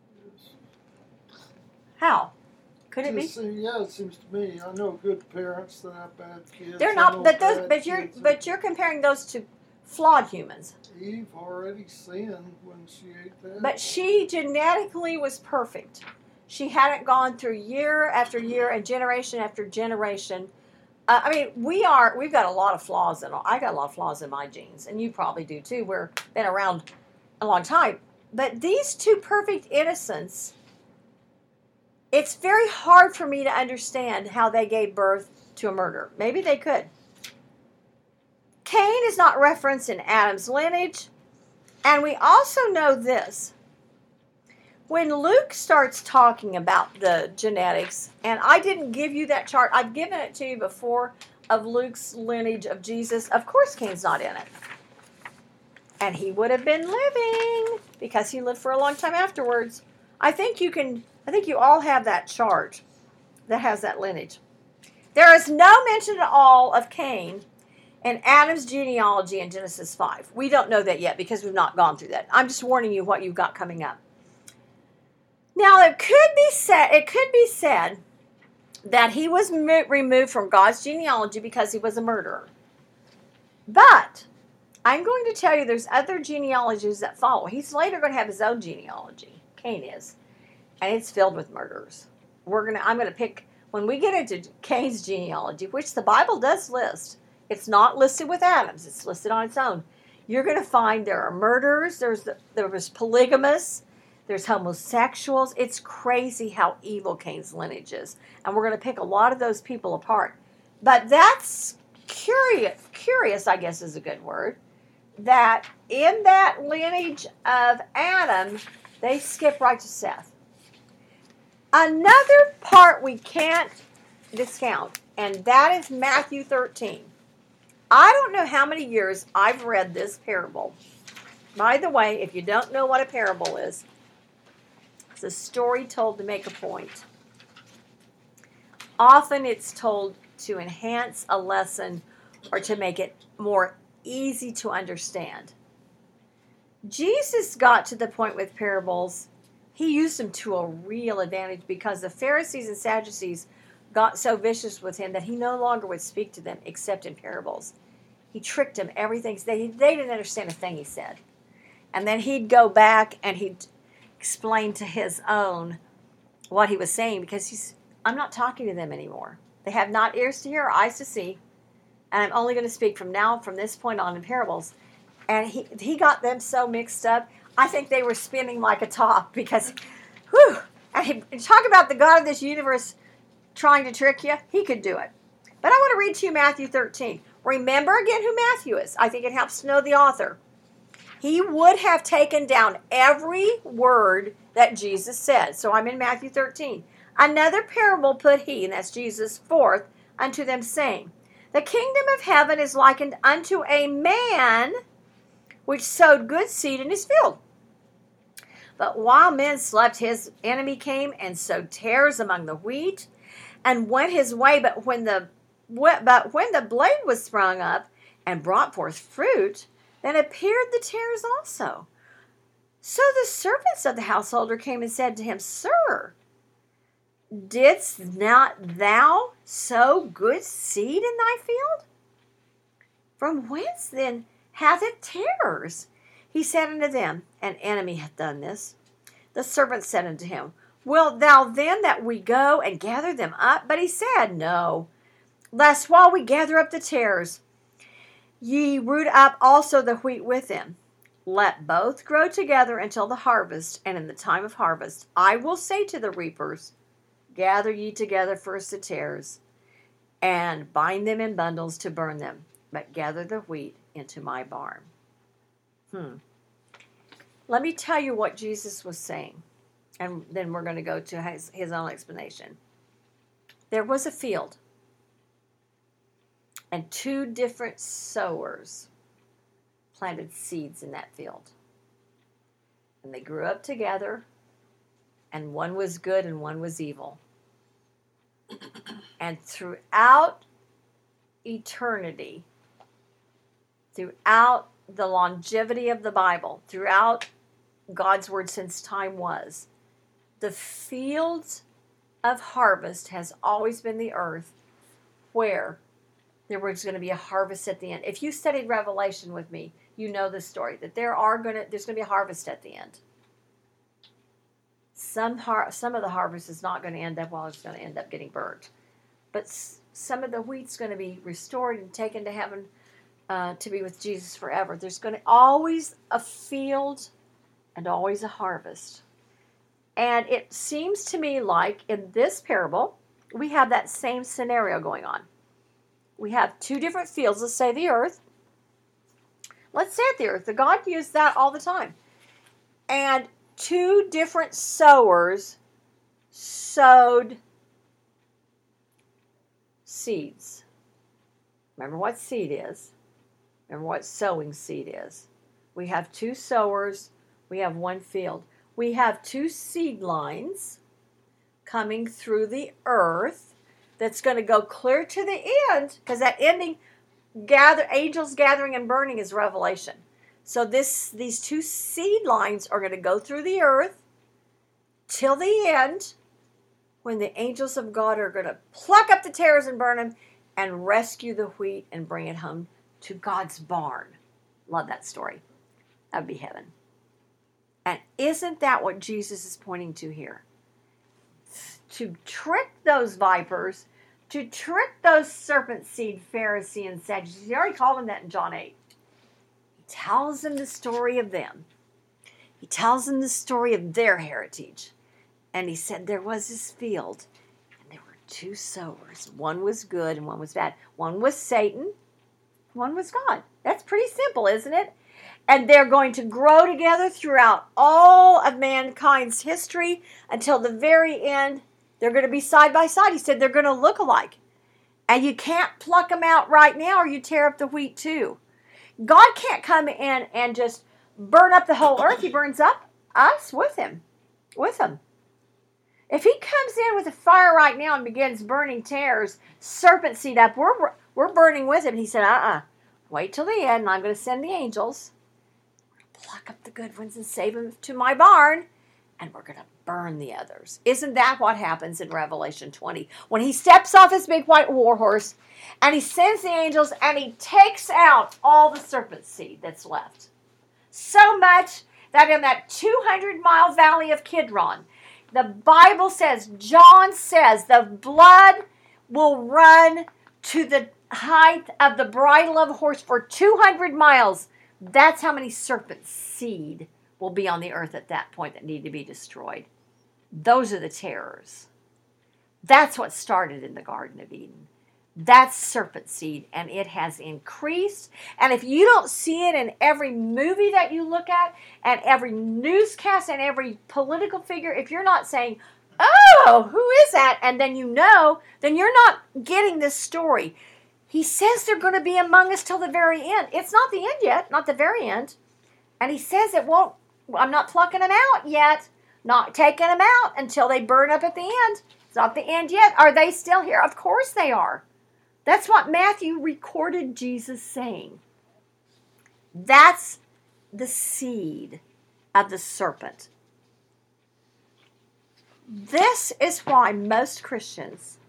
How? Could it be? Yeah, it seems to me. I know good parents that have bad kids. They're not, but you're comparing those to flawed humans. Eve already sinned when she ate that. But she genetically was perfect. She hadn't gone through year after year and generation after generation. We've got a lot of flaws I got a lot of flaws in my genes, and you probably do too. We've been around a long time. But these two perfect innocents, it's very hard for me to understand how they gave birth to a murderer. Maybe they could. Cain is not referenced in Adam's lineage. And we also know this. When Luke starts talking about the genetics, and I didn't give you that chart, I've given it to you before of Luke's lineage of Jesus. Of course Cain's not in it. And he would have been living because he lived for a long time afterwards. I think you all have that chart that has that lineage. There is no mention at all of Cain in Adam's genealogy in Genesis 5. We don't know that yet because we've not gone through that. I'm just warning you what you've got coming up. Now, it could be said that he was removed from God's genealogy because he was a murderer. But I'm going to tell you there's other genealogies that follow. He's later going to have his own genealogy. Cain is. And it's filled with murderers. I'm going to pick, when we get into Cain's genealogy, which the Bible does list, it's not listed with Adam's, it's listed on its own. You're going to find there are murderers, there was polygamists, there's homosexuals. It's crazy how evil Cain's lineage is. And we're going to pick a lot of those people apart. But that's curious, I guess is a good word, that in that lineage of Adam, they skip right to Seth. Another part we can't discount, and that is Matthew 13. I don't know how many years I've read this parable. By the way, if you don't know what a parable is, it's a story told to make a point. Often it's told to enhance a lesson or to make it more easy to understand. Jesus got to the point with parables, he used them to a real advantage because the Pharisees and Sadducees got so vicious with him that he no longer would speak to them except in parables. He tricked them, everything. They didn't understand a thing he said. And then he'd go back and he'd explain to his own what he was saying because I'm not talking to them anymore. They have not ears to hear or eyes to see. And I'm only going to speak from this point on in parables. And he got them so mixed up. I think they were spinning like a top because, and talk about the God of this universe trying to trick you. He could do it. But I want to read to you Matthew 13. Remember again who Matthew is. I think it helps to know the author. He would have taken down every word that Jesus said. So I'm in Matthew 13. Another parable put he, and that's Jesus, forth unto them, saying, the kingdom of heaven is likened unto a man which sowed good seed in his field. But while men slept, his enemy came and sowed tares among the wheat, and went his way. But when the blade was sprung up and brought forth fruit, then appeared the tares also. So the servants of the householder came and said to him, Sir, didst not thou sow good seed in thy field? From whence then hath it tares? He said unto them, An enemy hath done this. The servant said unto him, Wilt thou then that we go and gather them up? But he said, No, lest while we gather up the tares, ye root up also the wheat with them. Let both grow together until the harvest, and in the time of harvest I will say to the reapers, Gather ye together first the tares, and bind them in bundles to burn them, but gather the wheat into my barn. Let me tell you what Jesus was saying, and then we're going to go to his own explanation. There was a field, and two different sowers planted seeds in that field. And they grew up together, and one was good and one was evil. And throughout eternity, throughout the longevity of the Bible, throughout God's word since time was, the fields of harvest has always been the earth where there was going to be a harvest at the end. If you studied Revelation with me, you know the story, that there's going to be a harvest at the end. Some of the harvest is not going to end up well, it's going to end up getting burnt. But some of the wheat's going to be restored and taken to heaven to be with Jesus forever. There's going to always a field and always a harvest. And it seems to me like in this parable, we have that same scenario going on. We have two different fields. Let's say the earth. Let's say it the earth. The God used that all the time. And two different sowers sowed seeds. Remember what seed is. Remember what sowing seed is. We have two sowers. We have one field. We have two seed lines coming through the earth that's going to go clear to the end, because that ending, angels gathering and burning, is Revelation. So these two seed lines are going to go through the earth, till the end, when the angels of God are going to pluck up the tares and burn them and rescue the wheat and bring it home to God's barn. Love that story. That would be heaven. And isn't that what Jesus is pointing to here? To trick those vipers, to trick those serpent seed Pharisees and Sadducees. He already called them that in John 8. He tells them the story of them. He tells them the story of their heritage. And he said there was this field, and there were two sowers. One was good and one was bad. One was Satan, one was God. That's pretty simple, isn't it? And they're going to grow together throughout all of mankind's history until the very end. They're going to be side by side. He said they're going to look alike. And you can't pluck them out right now or you tear up the wheat too. God can't come in and just burn up the whole earth. He burns up us with him. With him. If he comes in with a fire right now and begins burning tares, serpent seed up, we're burning with him. And he said, wait till the end and I'm going to send the angels. We're going to pluck up the good ones and save them to my barn. And we're going to burn the others. Isn't that what happens in Revelation 20? When he steps off his big white war horse and he sends the angels and he takes out all the serpent seed that's left. So much that in that 200-mile valley of Kidron, the Bible says, John says, the blood will run to the height of the bridle of a horse for 200 miles. That's how many serpent seed will be on the earth at that point that need to be destroyed. Those are the terrors. That's what started in the Garden of Eden. That's serpent seed, and it has increased. And if you don't see it in every movie that you look at, and every newscast, and every political figure, if you're not saying, oh, who is that? And then you know, then you're not getting this story. He says they're going to be among us till the very end. It's not the end yet, not the very end. And he says it won't, I'm not plucking them out yet, not taking them out until they burn up at the end. It's not the end yet. Are they still here? Of course they are. That's what Matthew recorded Jesus saying. That's the seed of the serpent. This is why most Christians,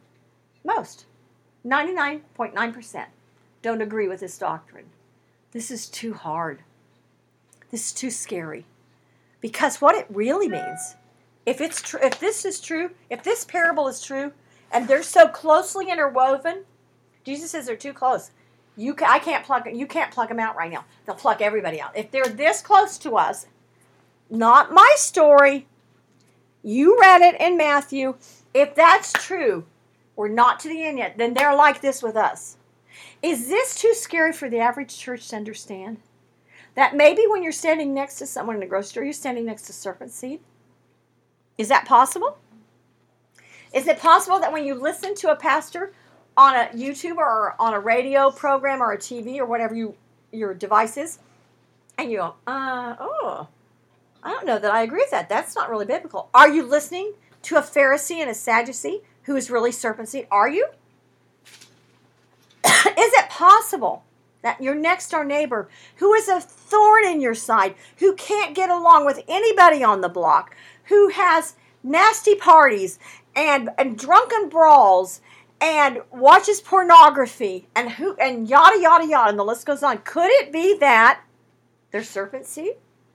99.9%, don't agree with this doctrine. This is too hard. This is too scary. Because what it really means, if it's true, if this is true, if this parable is true, and they're so closely interwoven, Jesus says they're too close. You can't pluck them out right now. They'll pluck everybody out. If they're this close to us, not my story, you read it in Matthew. If that's true, we're not to the end yet. Then they're like this with us. Is this too scary for the average church to understand? That maybe when you're standing next to someone in a grocery store, you're standing next to serpent seed? Is that possible? Is it possible that when you listen to a pastor on a YouTube or on a radio program or a TV or whatever your device is, and you go, I don't know that I agree with that. That's not really biblical. Are you listening to a Pharisee and a Sadducee who is really serpent seed? Are you? Is it possible that your next door neighbor, who is a thorn in your side, who can't get along with anybody on the block, who has nasty parties and drunken brawls and watches pornography and yada yada yada, and the list goes on, could it be that they're serpent seed?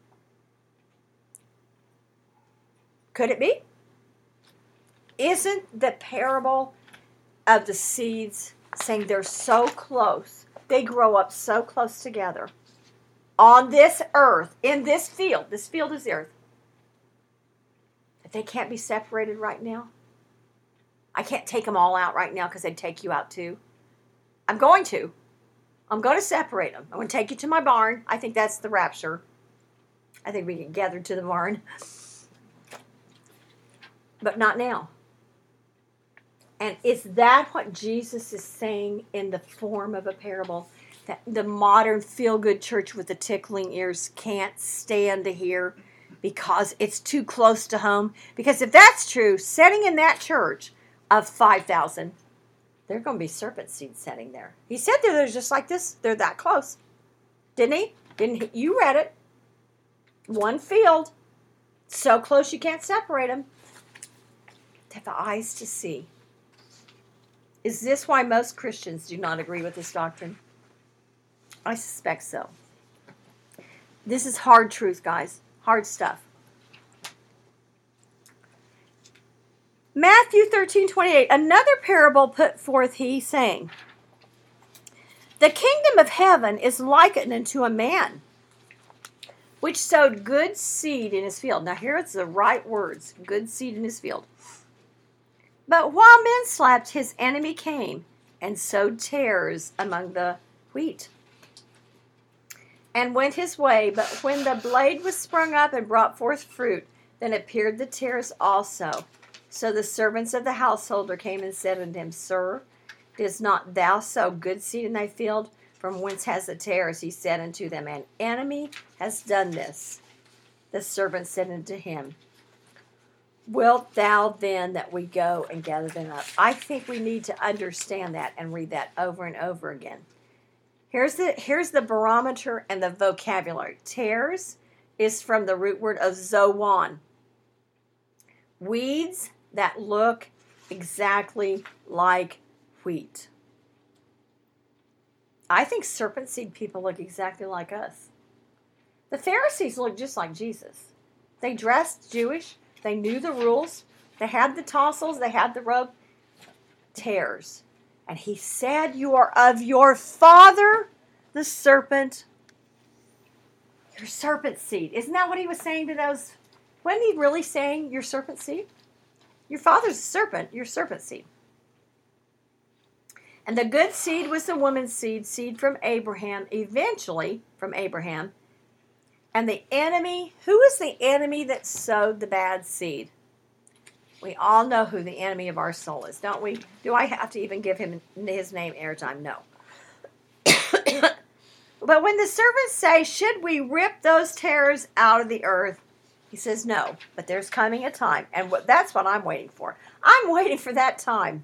Could it be? Isn't the parable of the seeds saying they're so close, they grow up so close together on this earth, in this field is the earth, that they can't be separated right now? I can't take them all out right now because they'd take you out too. I'm going to separate them. I'm going to take you to my barn. I think that's the rapture. I think we get gathered to the barn. But not now. And is that what Jesus is saying in the form of a parable? That the modern feel-good church with the tickling ears can't stand to hear because it's too close to home? Because if that's true, sitting in that church of 5,000, they're going to be serpent seed sitting there. He said they're just like this. They're that close. Didn't he? You read it. One field. So close you can't separate them. They have the eyes to see. Is this why most Christians do not agree with this doctrine? I suspect so. This is hard truth, guys. Hard stuff. Matthew 13:28. Another parable put forth he, saying, the kingdom of heaven is likened unto a man, which sowed good seed in his field. Now here it's the right words. Good seed in his field. But while men slept, his enemy came and sowed tares among the wheat, and went his way. But when the blade was sprung up and brought forth fruit, then appeared the tares also. So the servants of the householder came and said unto him, Sir, didst not thou sow good seed in thy field? From whence has the tares? He said unto them, An enemy has done this. The servant said unto him, Wilt thou then that we go and gather them up? I think we need to understand that and read that over and over again. Here's the barometer and the vocabulary. Tares is from the root word of zoan. Weeds that look exactly like wheat. I think serpent seed people look exactly like us. The Pharisees looked just like Jesus. They dressed Jewish. They knew the rules. They had the tassels. They had the robe. Tares. And he said, You are of your father, the serpent. Your serpent seed. Isn't that what he was saying to those? Wasn't he really saying your serpent seed? Your father's a serpent. Your serpent seed. And the good seed was the woman's seed, seed from Abraham, eventually from Abraham. And the enemy, who is the enemy that sowed the bad seed? We all know who the enemy of our soul is, don't we? Do I have to even give him his name airtime? No. But when the servants say, should we rip those tares out of the earth? He says, no, but there's coming a time. And that's what I'm waiting for. I'm waiting for that time.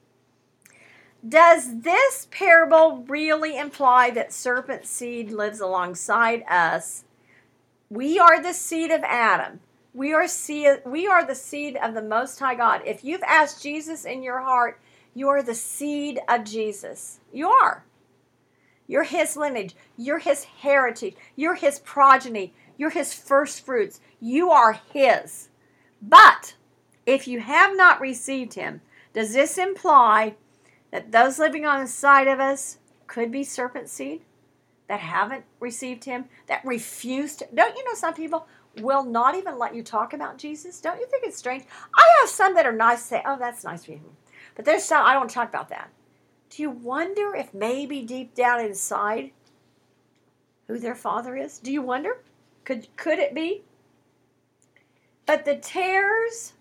Does this parable really imply that serpent seed lives alongside us? We are the seed of Adam. We are the seed of the Most High God. If you've asked Jesus in your heart, you are the seed of Jesus. You are. You're his lineage. You're his heritage. You're his progeny. You're his first fruits. You are his. But if you have not received him, does this imply that those living on the side of us could be serpent seed that haven't received him, that refused? Don't you know some people will not even let you talk about Jesus? Don't you think it's strange? I have some that are nice, say, oh, that's nice for you. But there's some, I don't want to talk about that. Do you wonder if maybe deep down inside who their father is? Do you wonder? Could it be? But the tares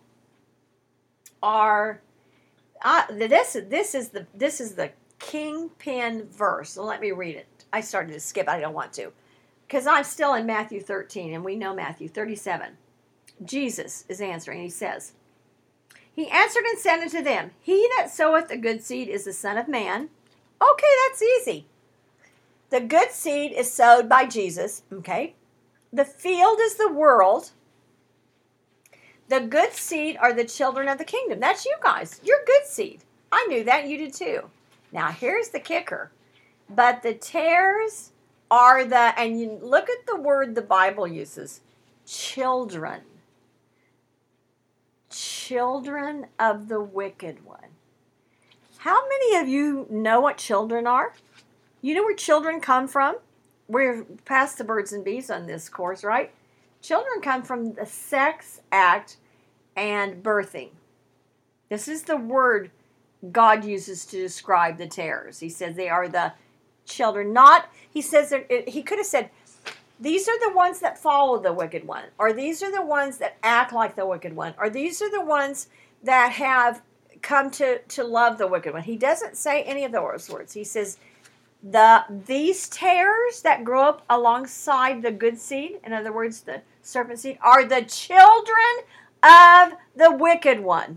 are, this is the kingpin verse. So let me read it. I started to skip. I don't want to. Because I'm still in Matthew 13, and we know Matthew 37. Jesus is answering. He says, He answered and said unto them, He that soweth the good seed is the Son of Man. Okay, that's easy. The good seed is sowed by Jesus. Okay. The field is the world. The good seed are the children of the kingdom. That's you guys. You're good seed. I knew that. You did too. Now, here's the kicker. But the tares are and you look at the word the Bible uses, children. Children of the wicked one. How many of you know what children are? You know where children come from? We're past the birds and bees on this course, right? Children come from the sex act and birthing. This is the word God uses to describe the tares. He says they are the children. He says he could have said, these are the ones that follow the wicked one, or these are the ones that act like the wicked one, or these are the ones that have come to love the wicked one. He doesn't say any of those words. He says, these tares that grow up alongside the good seed, in other words, the serpent seed, are the children of the wicked one.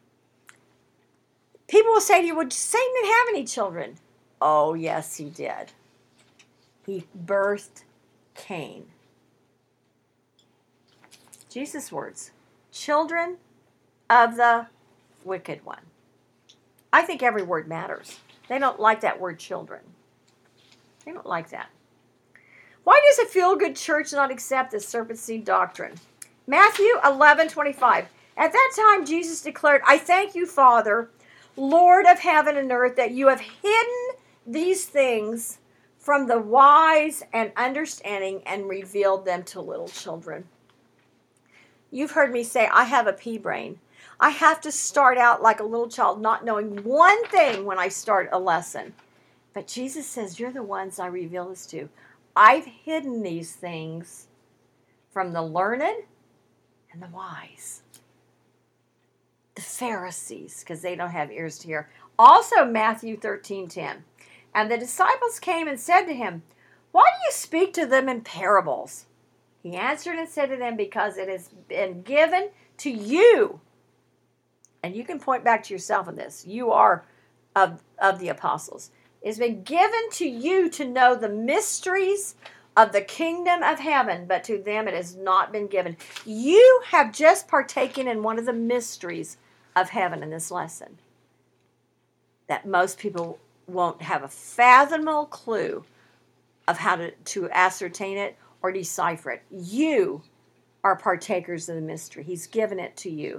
People will say to you, well, Satan didn't have any children. Oh, yes, he did. He birthed Cain. Jesus' words. Children of the wicked one. I think every word matters. They don't like that word children. They don't like that. Why does a feel-good church not accept the serpent seed doctrine? Matthew 11:25. At that time, Jesus declared, I thank you, Father, Lord of heaven and earth, that you have hidden these things from the wise and understanding and revealed them to little children. You've heard me say, I have a pea brain. I have to start out like a little child, not knowing one thing when I start a lesson. But Jesus says, you're the ones I reveal this to. I've hidden these things from the learned and the wise. The Pharisees, because they don't have ears to hear. Also Matthew 13:10. And the disciples came and said to him, why do you speak to them in parables? He answered and said to them, because it has been given to you. And you can point back to yourself in this. You are of the apostles. It has been given to you to know the mysteries of the kingdom of heaven, but to them it has not been given. You have just partaken in one of the mysteries of heaven in this lesson that most people won't have a fathomable clue of how to ascertain it or decipher it. You are partakers of the mystery. He's given it to you.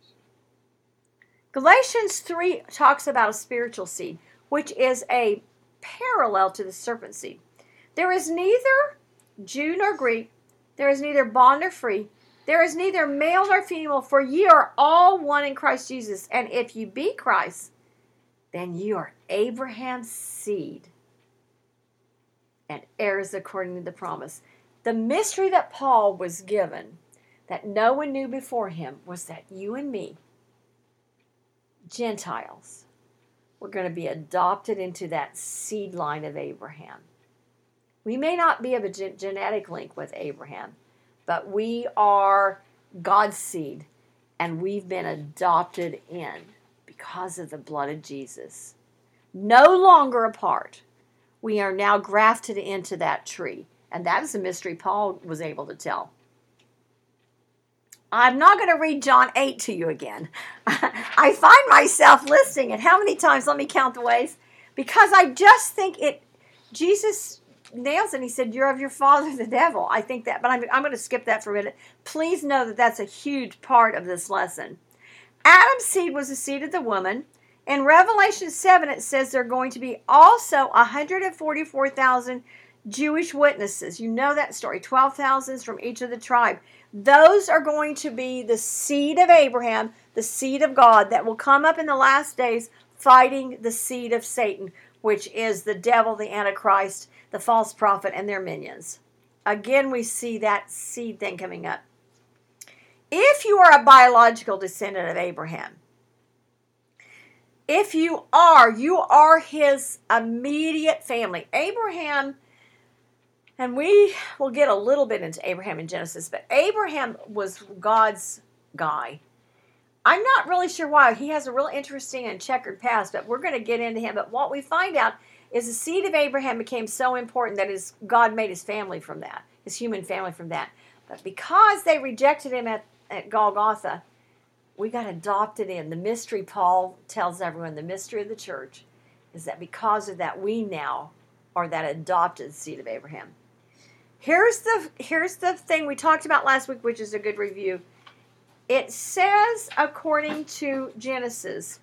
Galatians 3 talks about a spiritual seed, which is a parallel to the serpent seed. There is neither Jew nor Greek. There is neither bond nor free. There is neither male nor female, for ye are all one in Christ Jesus. And if you be Christ, then you are Abraham's seed and heirs according to the promise. The mystery that Paul was given, that no one knew before him, was that you and me, Gentiles, were going to be adopted into that seed line of Abraham. We may not be of a genetic link with Abraham, but we are God's seed, and we've been adopted in because of the blood of Jesus. No longer apart. We are now grafted into that tree. And that is a mystery Paul was able to tell. I'm not going to read John 8 to you again. I find myself listening, and how many times, let me count the ways, because I just think Jesus nails it. He said, you're of your father, the devil. I think that, but I'm going to skip that for a minute. Please know that that's a huge part of this lesson. Adam's seed was the seed of the woman. In Revelation 7, it says there are going to be also 144,000 Jewish witnesses. You know that story. 12,000 from each of the tribe. Those are going to be the seed of Abraham, the seed of God, that will come up in the last days fighting the seed of Satan, which is the devil, the Antichrist, the false prophet, and their minions. Again, we see that seed thing coming up. If you are a biological descendant of Abraham, if you are his immediate family. Abraham, and we will get a little bit into Abraham in Genesis, but Abraham was God's guy. I'm not really sure why. He has a real interesting and checkered past, but we're going to get into him. But what we find out is the seed of Abraham became so important that God made his family from that, his human family from that. But because they rejected him at Golgotha, we got adopted in. The mystery, Paul tells everyone, the mystery of the church is that because of that, we now are that adopted seed of Abraham. Here's the thing we talked about last week, which is a good review. It says, according to Genesis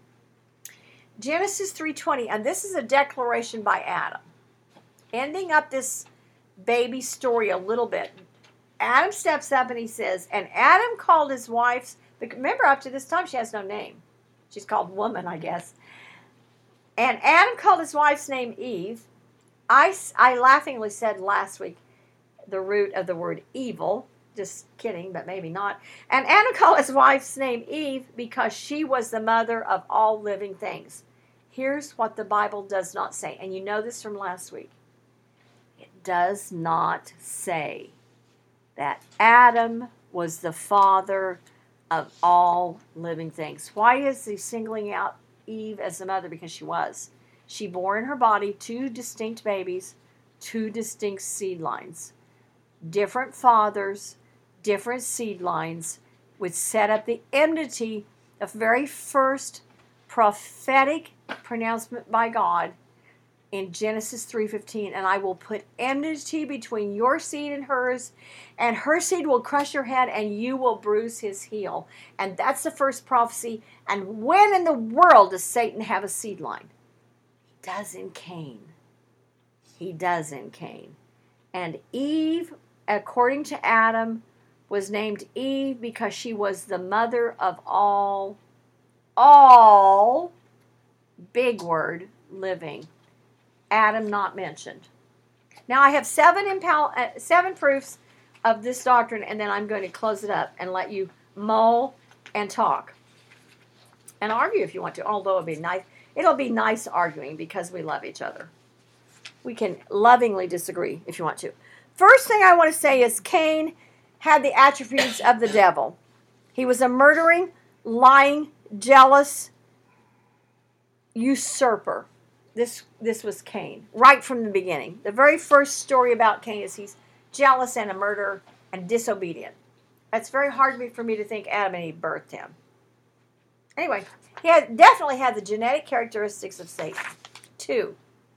3:20, and this is a declaration by Adam, ending up this baby story a little bit. Adam steps up and he says, and Adam called his wife's, remember up to this time she has no name. She's called woman, I guess. And Adam called his wife's name Eve. I laughingly said last week the root of the word evil. Just kidding, but maybe not. And Adam called his wife's name Eve because she was the mother of all living things. Here's what the Bible does not say, and you know this from last week. It does not say that Adam was the father of all living things. Why is he singling out Eve as the mother? Because she was. She bore in her body two distinct babies, two distinct seed lines. Different fathers, different seed lines would set up the enmity, the very first prophetic pronouncement by God in Genesis 3:15, and I will put enmity between your seed and hers, and her seed will crush your head, and you will bruise his heel. And that's the first prophecy. And when in the world does Satan have a seed line? He does in Cain. He does in Cain. And Eve, according to Adam, was named Eve because she was the mother of all, big word, living. Adam not mentioned. Now I have seven proofs of this doctrine, and then I'm going to close it up and let you mull and talk and argue if you want to. Although it'll be nice. It'll be nice arguing because we love each other. We can lovingly disagree if you want to. First thing I want to say is Cain had the attributes of the devil. He was a murdering, lying, jealous usurper. This was Cain, right from the beginning. The very first story about Cain is he's jealous and a murderer and disobedient. It's very hard for me to think Adam and Eve birthed him. Anyway, he definitely had the genetic characteristics of Satan. 2.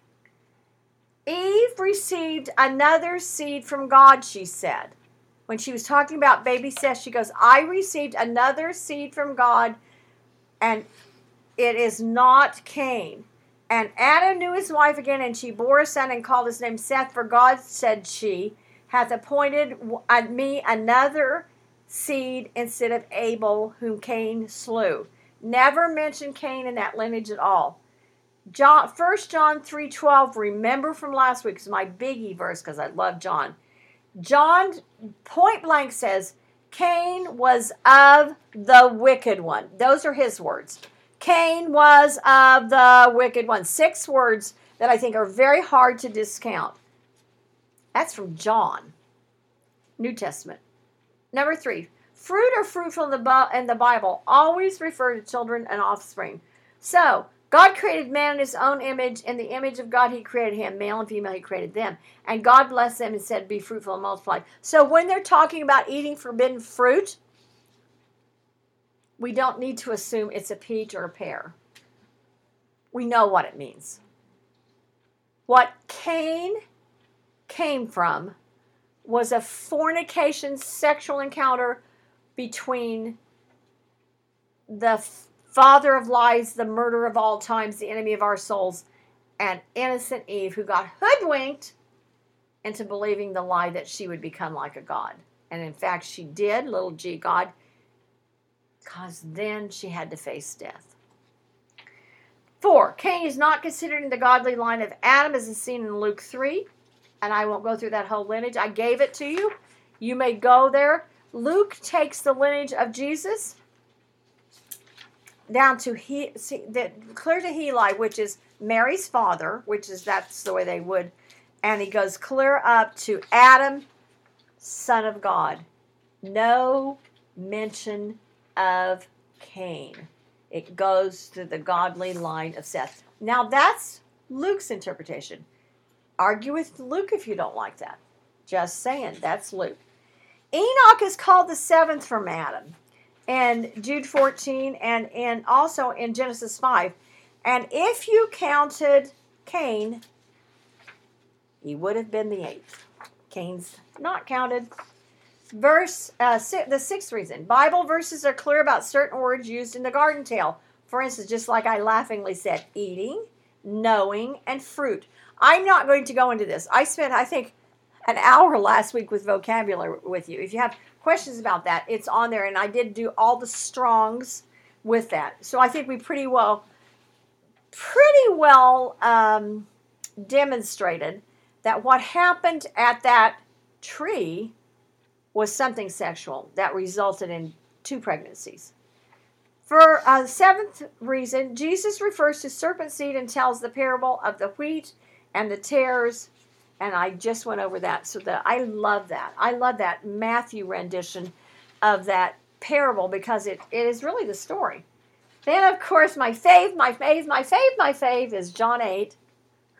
Eve received another seed from God, she said. When she was talking about baby Seth, she goes, I received another seed from God, and it is not Cain. And Adam knew his wife again, and she bore a son and called his name Seth, for God, said she, hath appointed me another seed instead of Abel, whom Cain slew. Never mentioned Cain in that lineage at all. 1 John 3:12, remember from last week, is my biggie verse because I love John. John point blank says, Cain was of the wicked one. Those are his words. Cain was of the wicked one. 6 words that I think are very hard to discount. That's from John, New Testament. Number 3, fruit or fruitful in the Bible always refer to children and offspring. So, God created man in his own image. In the image of God, he created him. Male and female, he created them. And God blessed them and said, be fruitful and multiply. So when they're talking about eating forbidden fruit, we don't need to assume it's a peach or a pear. We know what it means. What Cain came from was a fornication sexual encounter between the father of lies, the murderer of all times, the enemy of our souls, and innocent Eve, who got hoodwinked into believing the lie that she would become like a god. And in fact, she did, little g God, because then she had to face death. 4, Cain is not considered in the godly line of Adam, as is seen in Luke 3. And I won't go through that whole lineage. I gave it to you. You may go there. Luke takes the lineage of Jesus down to clear to Heli, which is Mary's father, that's the way they would. And he goes clear up to Adam, son of God. No mention of Cain. It goes to the godly line of Seth. Now that's Luke's interpretation. Argue with Luke if you don't like that. Just saying, that's Luke. Enoch is called the 7th from Adam. And Jude 14 and also in Genesis 5. And if you counted Cain, he would have been the 8th. Cain's not counted. The 6th reason. Bible verses are clear about certain words used in the garden tale. For instance, just like I laughingly said, eating, knowing, and fruit. I'm not going to go into this. I spent, I think, an hour last week with vocabulary with you. If you have questions about that, it's on there. And I did do all the Strongs with that. So I think we pretty well demonstrated that what happened at that tree was something sexual that resulted in 2 pregnancies. For a 7th reason, Jesus refers to serpent seed and tells the parable of the wheat and the tares, and I just went over that. So I love that. I love that Matthew rendition of that parable because it is really the story. Then, of course, my fave is John 8,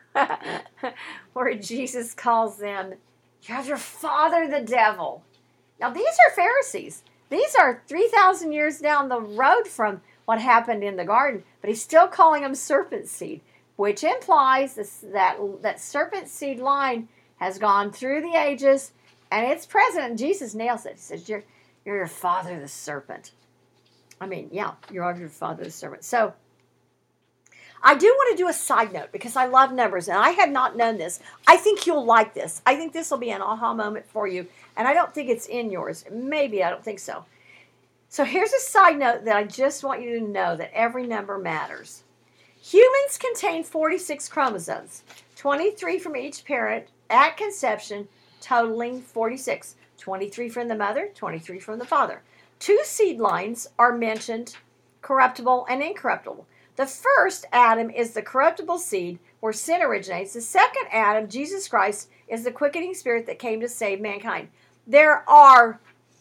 where Jesus calls them, you have your father the devil. Now, these are Pharisees. These are 3,000 years down the road from what happened in the garden, but he's still calling them serpent seed, which implies that serpent seed line has gone through the ages, and it's present. And Jesus nails it. He says, you're your father, the serpent. I mean, yeah, you're your father, the serpent. So, I do want to do a side note because I love numbers, and I had not known this. I think you'll like this. I think this will be an aha moment for you, and I don't think it's in yours. Maybe, I don't think so. So here's a side note that I just want you to know that every number matters. Humans contain 46 chromosomes, 23 from each parent at conception, totaling 46. 23 from the mother, 23 from the father. 2 seed lines are mentioned, corruptible and incorruptible. The first Adam is the corruptible seed where sin originates. The second Adam, Jesus Christ, is the quickening spirit that came to save mankind. There are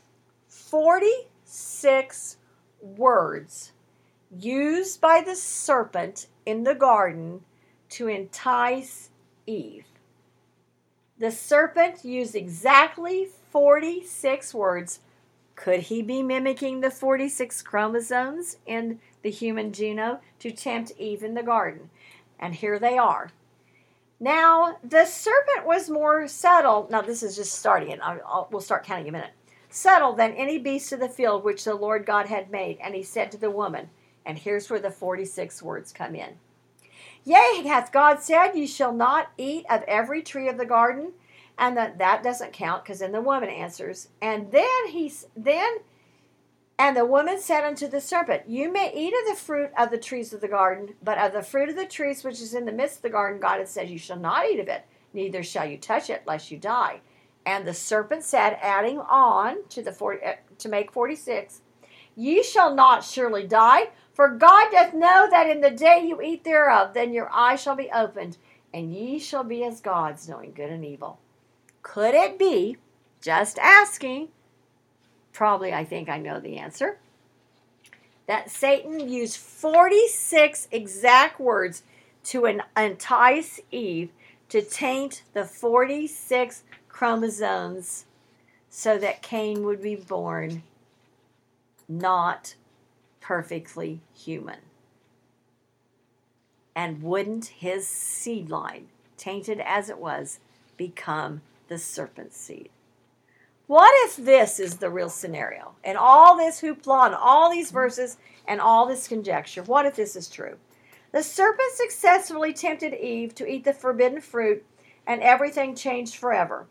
46 words used by the serpent in the garden to entice Eve. The serpent used exactly 46 words. Could he be mimicking the 46 chromosomes in the human genome to tempt Eve in the garden? And here they are. Now, the serpent was more subtle. Now, this is just starting it. We'll start counting in a minute. Subtle than any beast of the field which the Lord God had made. And he said to the woman, and here's where the 46 words come in. Yea, hath God said, ye shall not eat of every tree of the garden? And that doesn't count, because then the woman answers. And then the woman said unto the serpent, you may eat of the fruit of the trees of the garden, but of the fruit of the trees which is in the midst of the garden, God hath said, you shall not eat of it, neither shall you touch it, lest you die. And the serpent said, adding on to make 46, ye shall not surely die, for God doth know that in the day you eat thereof, then your eyes shall be opened, and ye shall be as gods, knowing good and evil. Could it be, just asking, probably I think I know the answer, that Satan used 46 exact words to entice Eve to taint the 46 chromosomes so that Cain would be born not perfectly human? And wouldn't his seed line, tainted as it was, become the serpent's seed? What if this is the real scenario? And all this hoopla and all these verses and all this conjecture, what if this is true? The serpent successfully tempted Eve to eat the forbidden fruit, and everything changed forever,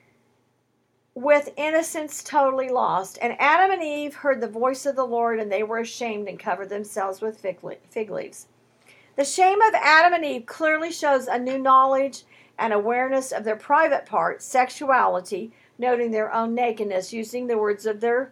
with innocence totally lost. And Adam and Eve heard the voice of the Lord, and they were ashamed and covered themselves with fig leaves. The shame of Adam and Eve clearly shows a new knowledge and awareness of their private part, sexuality, noting their own nakedness, using the works of their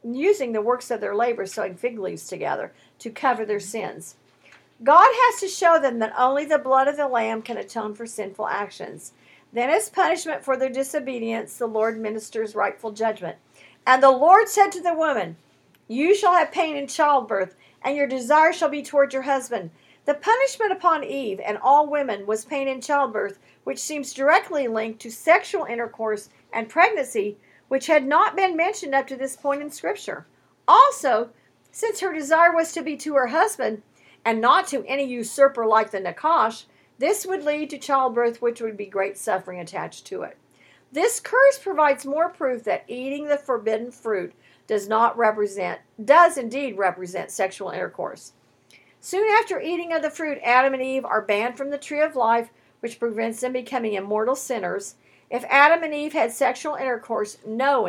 labor, sewing fig leaves together to cover their sins. God has to show them that only the blood of the Lamb can atone for sinful actions. Then, as punishment for their disobedience, the Lord ministers rightful judgment. And the Lord said to the woman, you shall have pain in childbirth, and your desire shall be toward your husband. The punishment upon Eve and all women was pain in childbirth, which seems directly linked to sexual intercourse and pregnancy, which had not been mentioned up to this point in Scripture. Also, since her desire was to be to her husband, and not to any usurper like the Nakash, this would lead to childbirth, which would be great suffering attached to it. This curse provides more proof that eating the forbidden fruit does indeed represent sexual intercourse. Soon after eating of the fruit, Adam and Eve are banned from the tree of life, which prevents them becoming immortal sinners. If Adam and Eve had sexual intercourse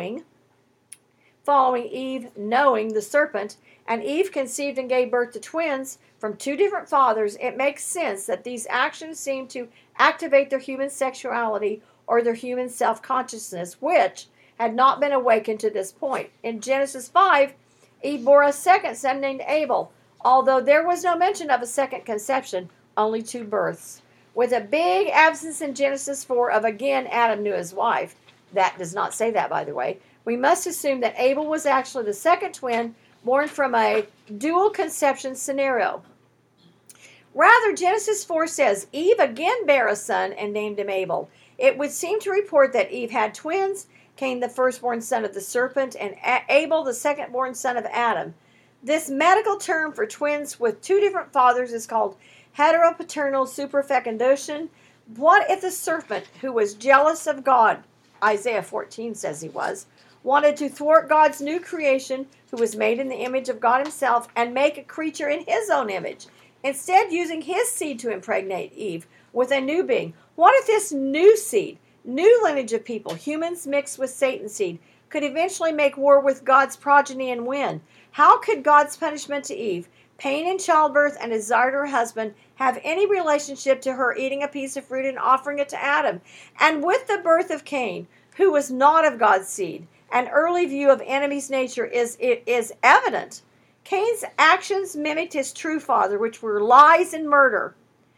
following Eve knowing the serpent, and Eve conceived and gave birth to twins from 2 different fathers, it makes sense that these actions seem to activate their human sexuality or their human self-consciousness, which had not been awakened to this point. In Genesis 5, Eve bore a second son named Abel, although there was no mention of a second conception, only 2 births. With a big absence in Genesis 4 of again Adam knew his wife. That does not say that, by the way. We must assume that Abel was actually the second twin born from a dual conception scenario. Rather, Genesis 4 says, Eve again bare a son and named him Abel. It would seem to report that Eve had twins Cain, the firstborn son of the serpent, and Abel, the secondborn son of Adam. This medical term for twins with two different fathers is called heteropaternal superfecundation. What if the serpent, who was jealous of God, Isaiah 14 says he was, wanted to thwart God's new creation, who was made in the image of God himself, and make a creature in his own image, instead using his seed to impregnate Eve with a new being? What if this new seed, new lineage of people, humans mixed with Satan's seed, could eventually make war with God's progeny and win? How could God's punishment to Eve, pain in childbirth, and desire to her husband have any relationship to her eating a piece of fruit and offering it to Adam? And with the birth of Cain, who was not of God's seed, an early view of enemy's nature is evident. Cain's actions mimicked his true father, which were lies and murder.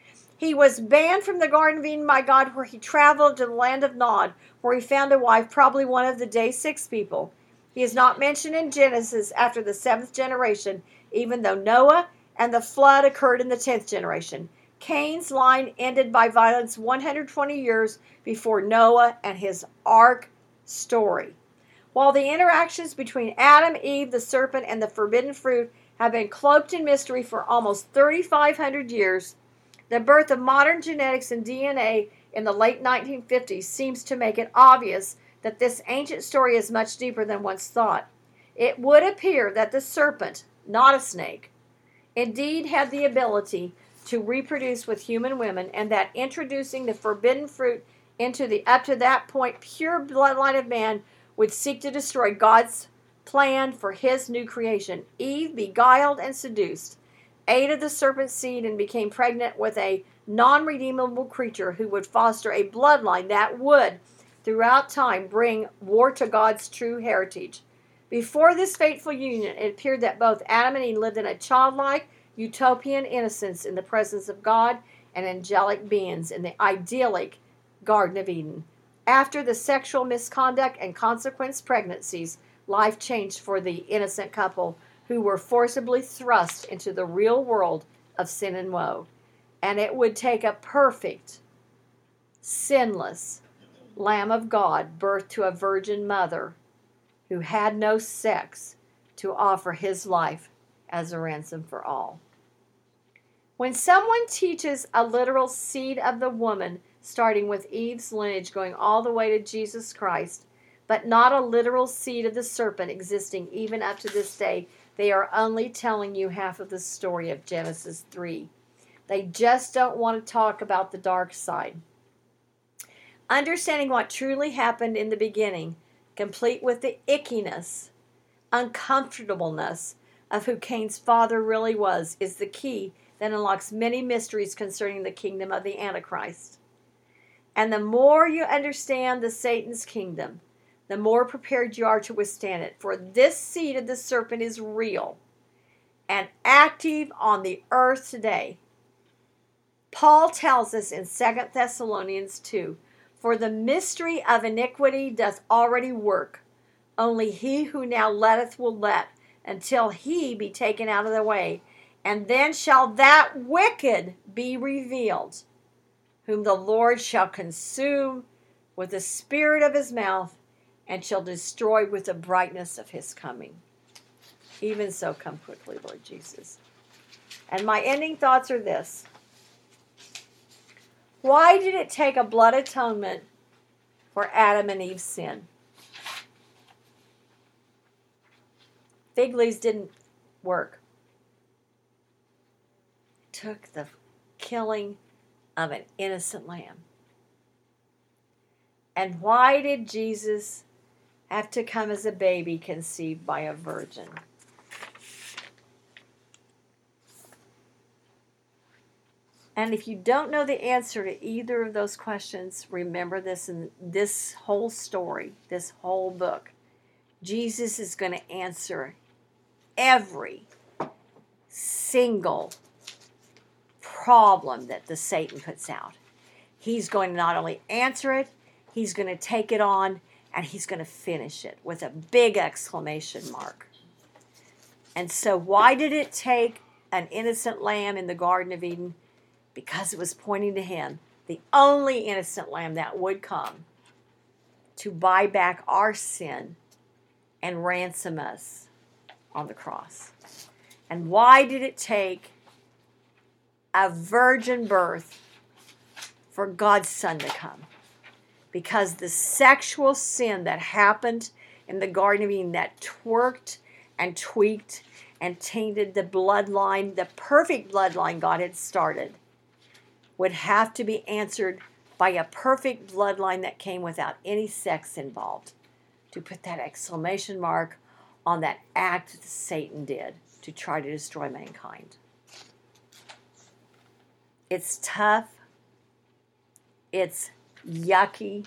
He was banned from the Garden of Eden by God, where he traveled to the land of Nod, where he found a wife, probably one of the day 6 people. He is not mentioned in Genesis after the 7th generation, even though Noah and the flood occurred in the 10th generation. Cain's line ended by violence 120 years before Noah and his ark story. While the interactions between Adam, Eve, the serpent, and the forbidden fruit have been cloaked in mystery for almost 3,500 years, the birth of modern genetics and DNA in the late 1950s seems to make it obvious that this ancient story is much deeper than once thought. It would appear that the serpent, not a snake, indeed had the ability to reproduce with human women, and that introducing the forbidden fruit into the up to that point pure bloodline of man would seek to destroy God's plan for his new creation. Eve, beguiled and seduced, ate of the serpent's seed and became pregnant with a non-redeemable creature who would foster a bloodline that would, throughout time, bring war to God's true heritage. Before this fateful union, it appeared that both Adam and Eve lived in a childlike, utopian innocence in the presence of God and angelic beings in the idyllic Garden of Eden. After the sexual misconduct and consequent pregnancies, life changed for the innocent couple who were forcibly thrust into the real world of sin and woe. And it would take a perfect, sinless Lamb of God, birthed to a virgin mother who had no sex, to offer his life as a ransom for all. When someone teaches a literal seed of the woman, starting with Eve's lineage going all the way to Jesus Christ, but not a literal seed of the serpent existing even up to this day, they are only telling you half of the story of Genesis 3. They just don't want to talk about the dark side. Understanding what truly happened in the beginning, complete with the ickiness, uncomfortableness of who Cain's father really was, is the key that unlocks many mysteries concerning the kingdom of the Antichrist. And the more you understand the Satan's kingdom, the more prepared you are to withstand it. For this seed of the serpent is real and active on the earth today. Paul tells us in 2 Thessalonians 2, "For the mystery of iniquity doth already work. Only he who now letteth will let, until he be taken out of the way. And then shall that wicked be revealed, whom the Lord shall consume with the spirit of his mouth, and shall destroy with the brightness of his coming. Even so, come quickly, Lord Jesus." And my ending thoughts are this. Why did it take a blood atonement for Adam and Eve's sin? Fig leaves didn't work. It took the killing of an innocent lamb. And why did Jesus have to come as a baby conceived by a virgin? And if you don't know the answer to either of those questions, remember this in this whole story, this whole book. Jesus is going to answer every single problem that the Satan puts out. He's going to not only answer it, he's going to take it on, and he's going to finish it with a big exclamation mark. And so why did it take an innocent lamb in the Garden of Eden? Because it was pointing to him, the only innocent lamb that would come to buy back our sin and ransom us on the cross. And why did it take a virgin birth for God's Son to come? Because the sexual sin that happened in the Garden of Eden that twerked and tweaked and tainted the bloodline, the perfect bloodline God had started, would have to be answered by a perfect bloodline that came without any sex involved. To put that exclamation mark on that act that Satan did to try to destroy mankind. It's tough. It's yucky.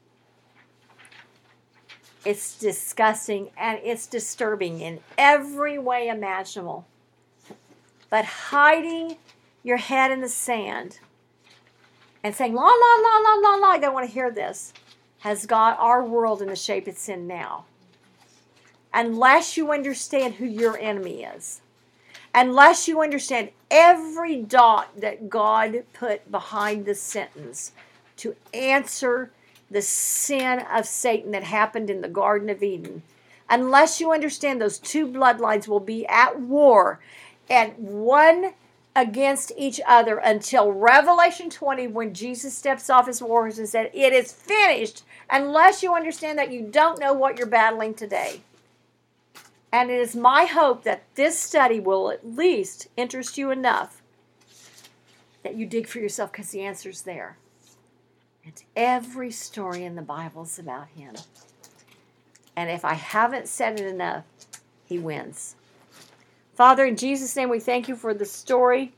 It's disgusting, and it's disturbing in every way imaginable. But hiding your head in the sand and saying, la, la, la, la, la, la, I don't want to hear this, has got our world in the shape it's in now. Unless you understand who your enemy is. Unless you understand every dot that God put behind the sentence to answer the sin of Satan that happened in the Garden of Eden. Unless you understand those two bloodlines will be at war and one against each other until Revelation 20, when Jesus steps off his war horse and said, it is finished. Unless you understand that, you don't know what you're battling today. And it is my hope that this study will at least interest you enough that you dig for yourself, because the answer's there. And every story in the Bible is about him. And if I haven't said it enough, he wins. Father, in Jesus' name, we thank you for the story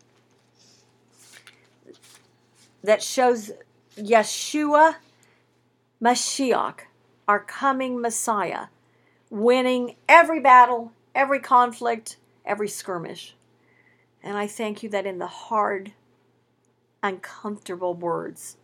that shows Yeshua Mashiach, our coming Messiah, winning every battle, every conflict, every skirmish. And I thank you that in the hard, uncomfortable words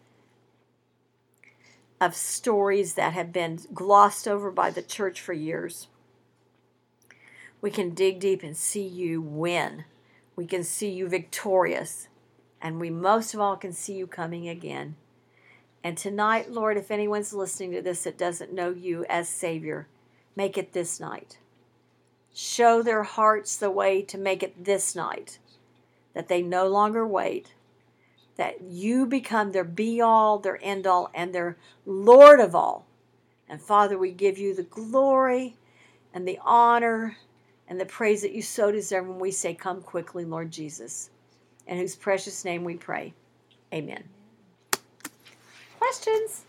of stories that have been glossed over by the church for years, we can dig deep and see you win. We can see you victorious. And we most of all can see you coming again. And tonight, Lord, if anyone's listening to this that doesn't know you as Savior, make it this night. Show their hearts the way to make it this night. That they no longer wait. That you become their be-all, their end-all, and their Lord of all. And Father, we give you the glory and the honor and the praise that you so deserve when we say, come quickly, Lord Jesus. In whose precious name we pray. Amen. Questions?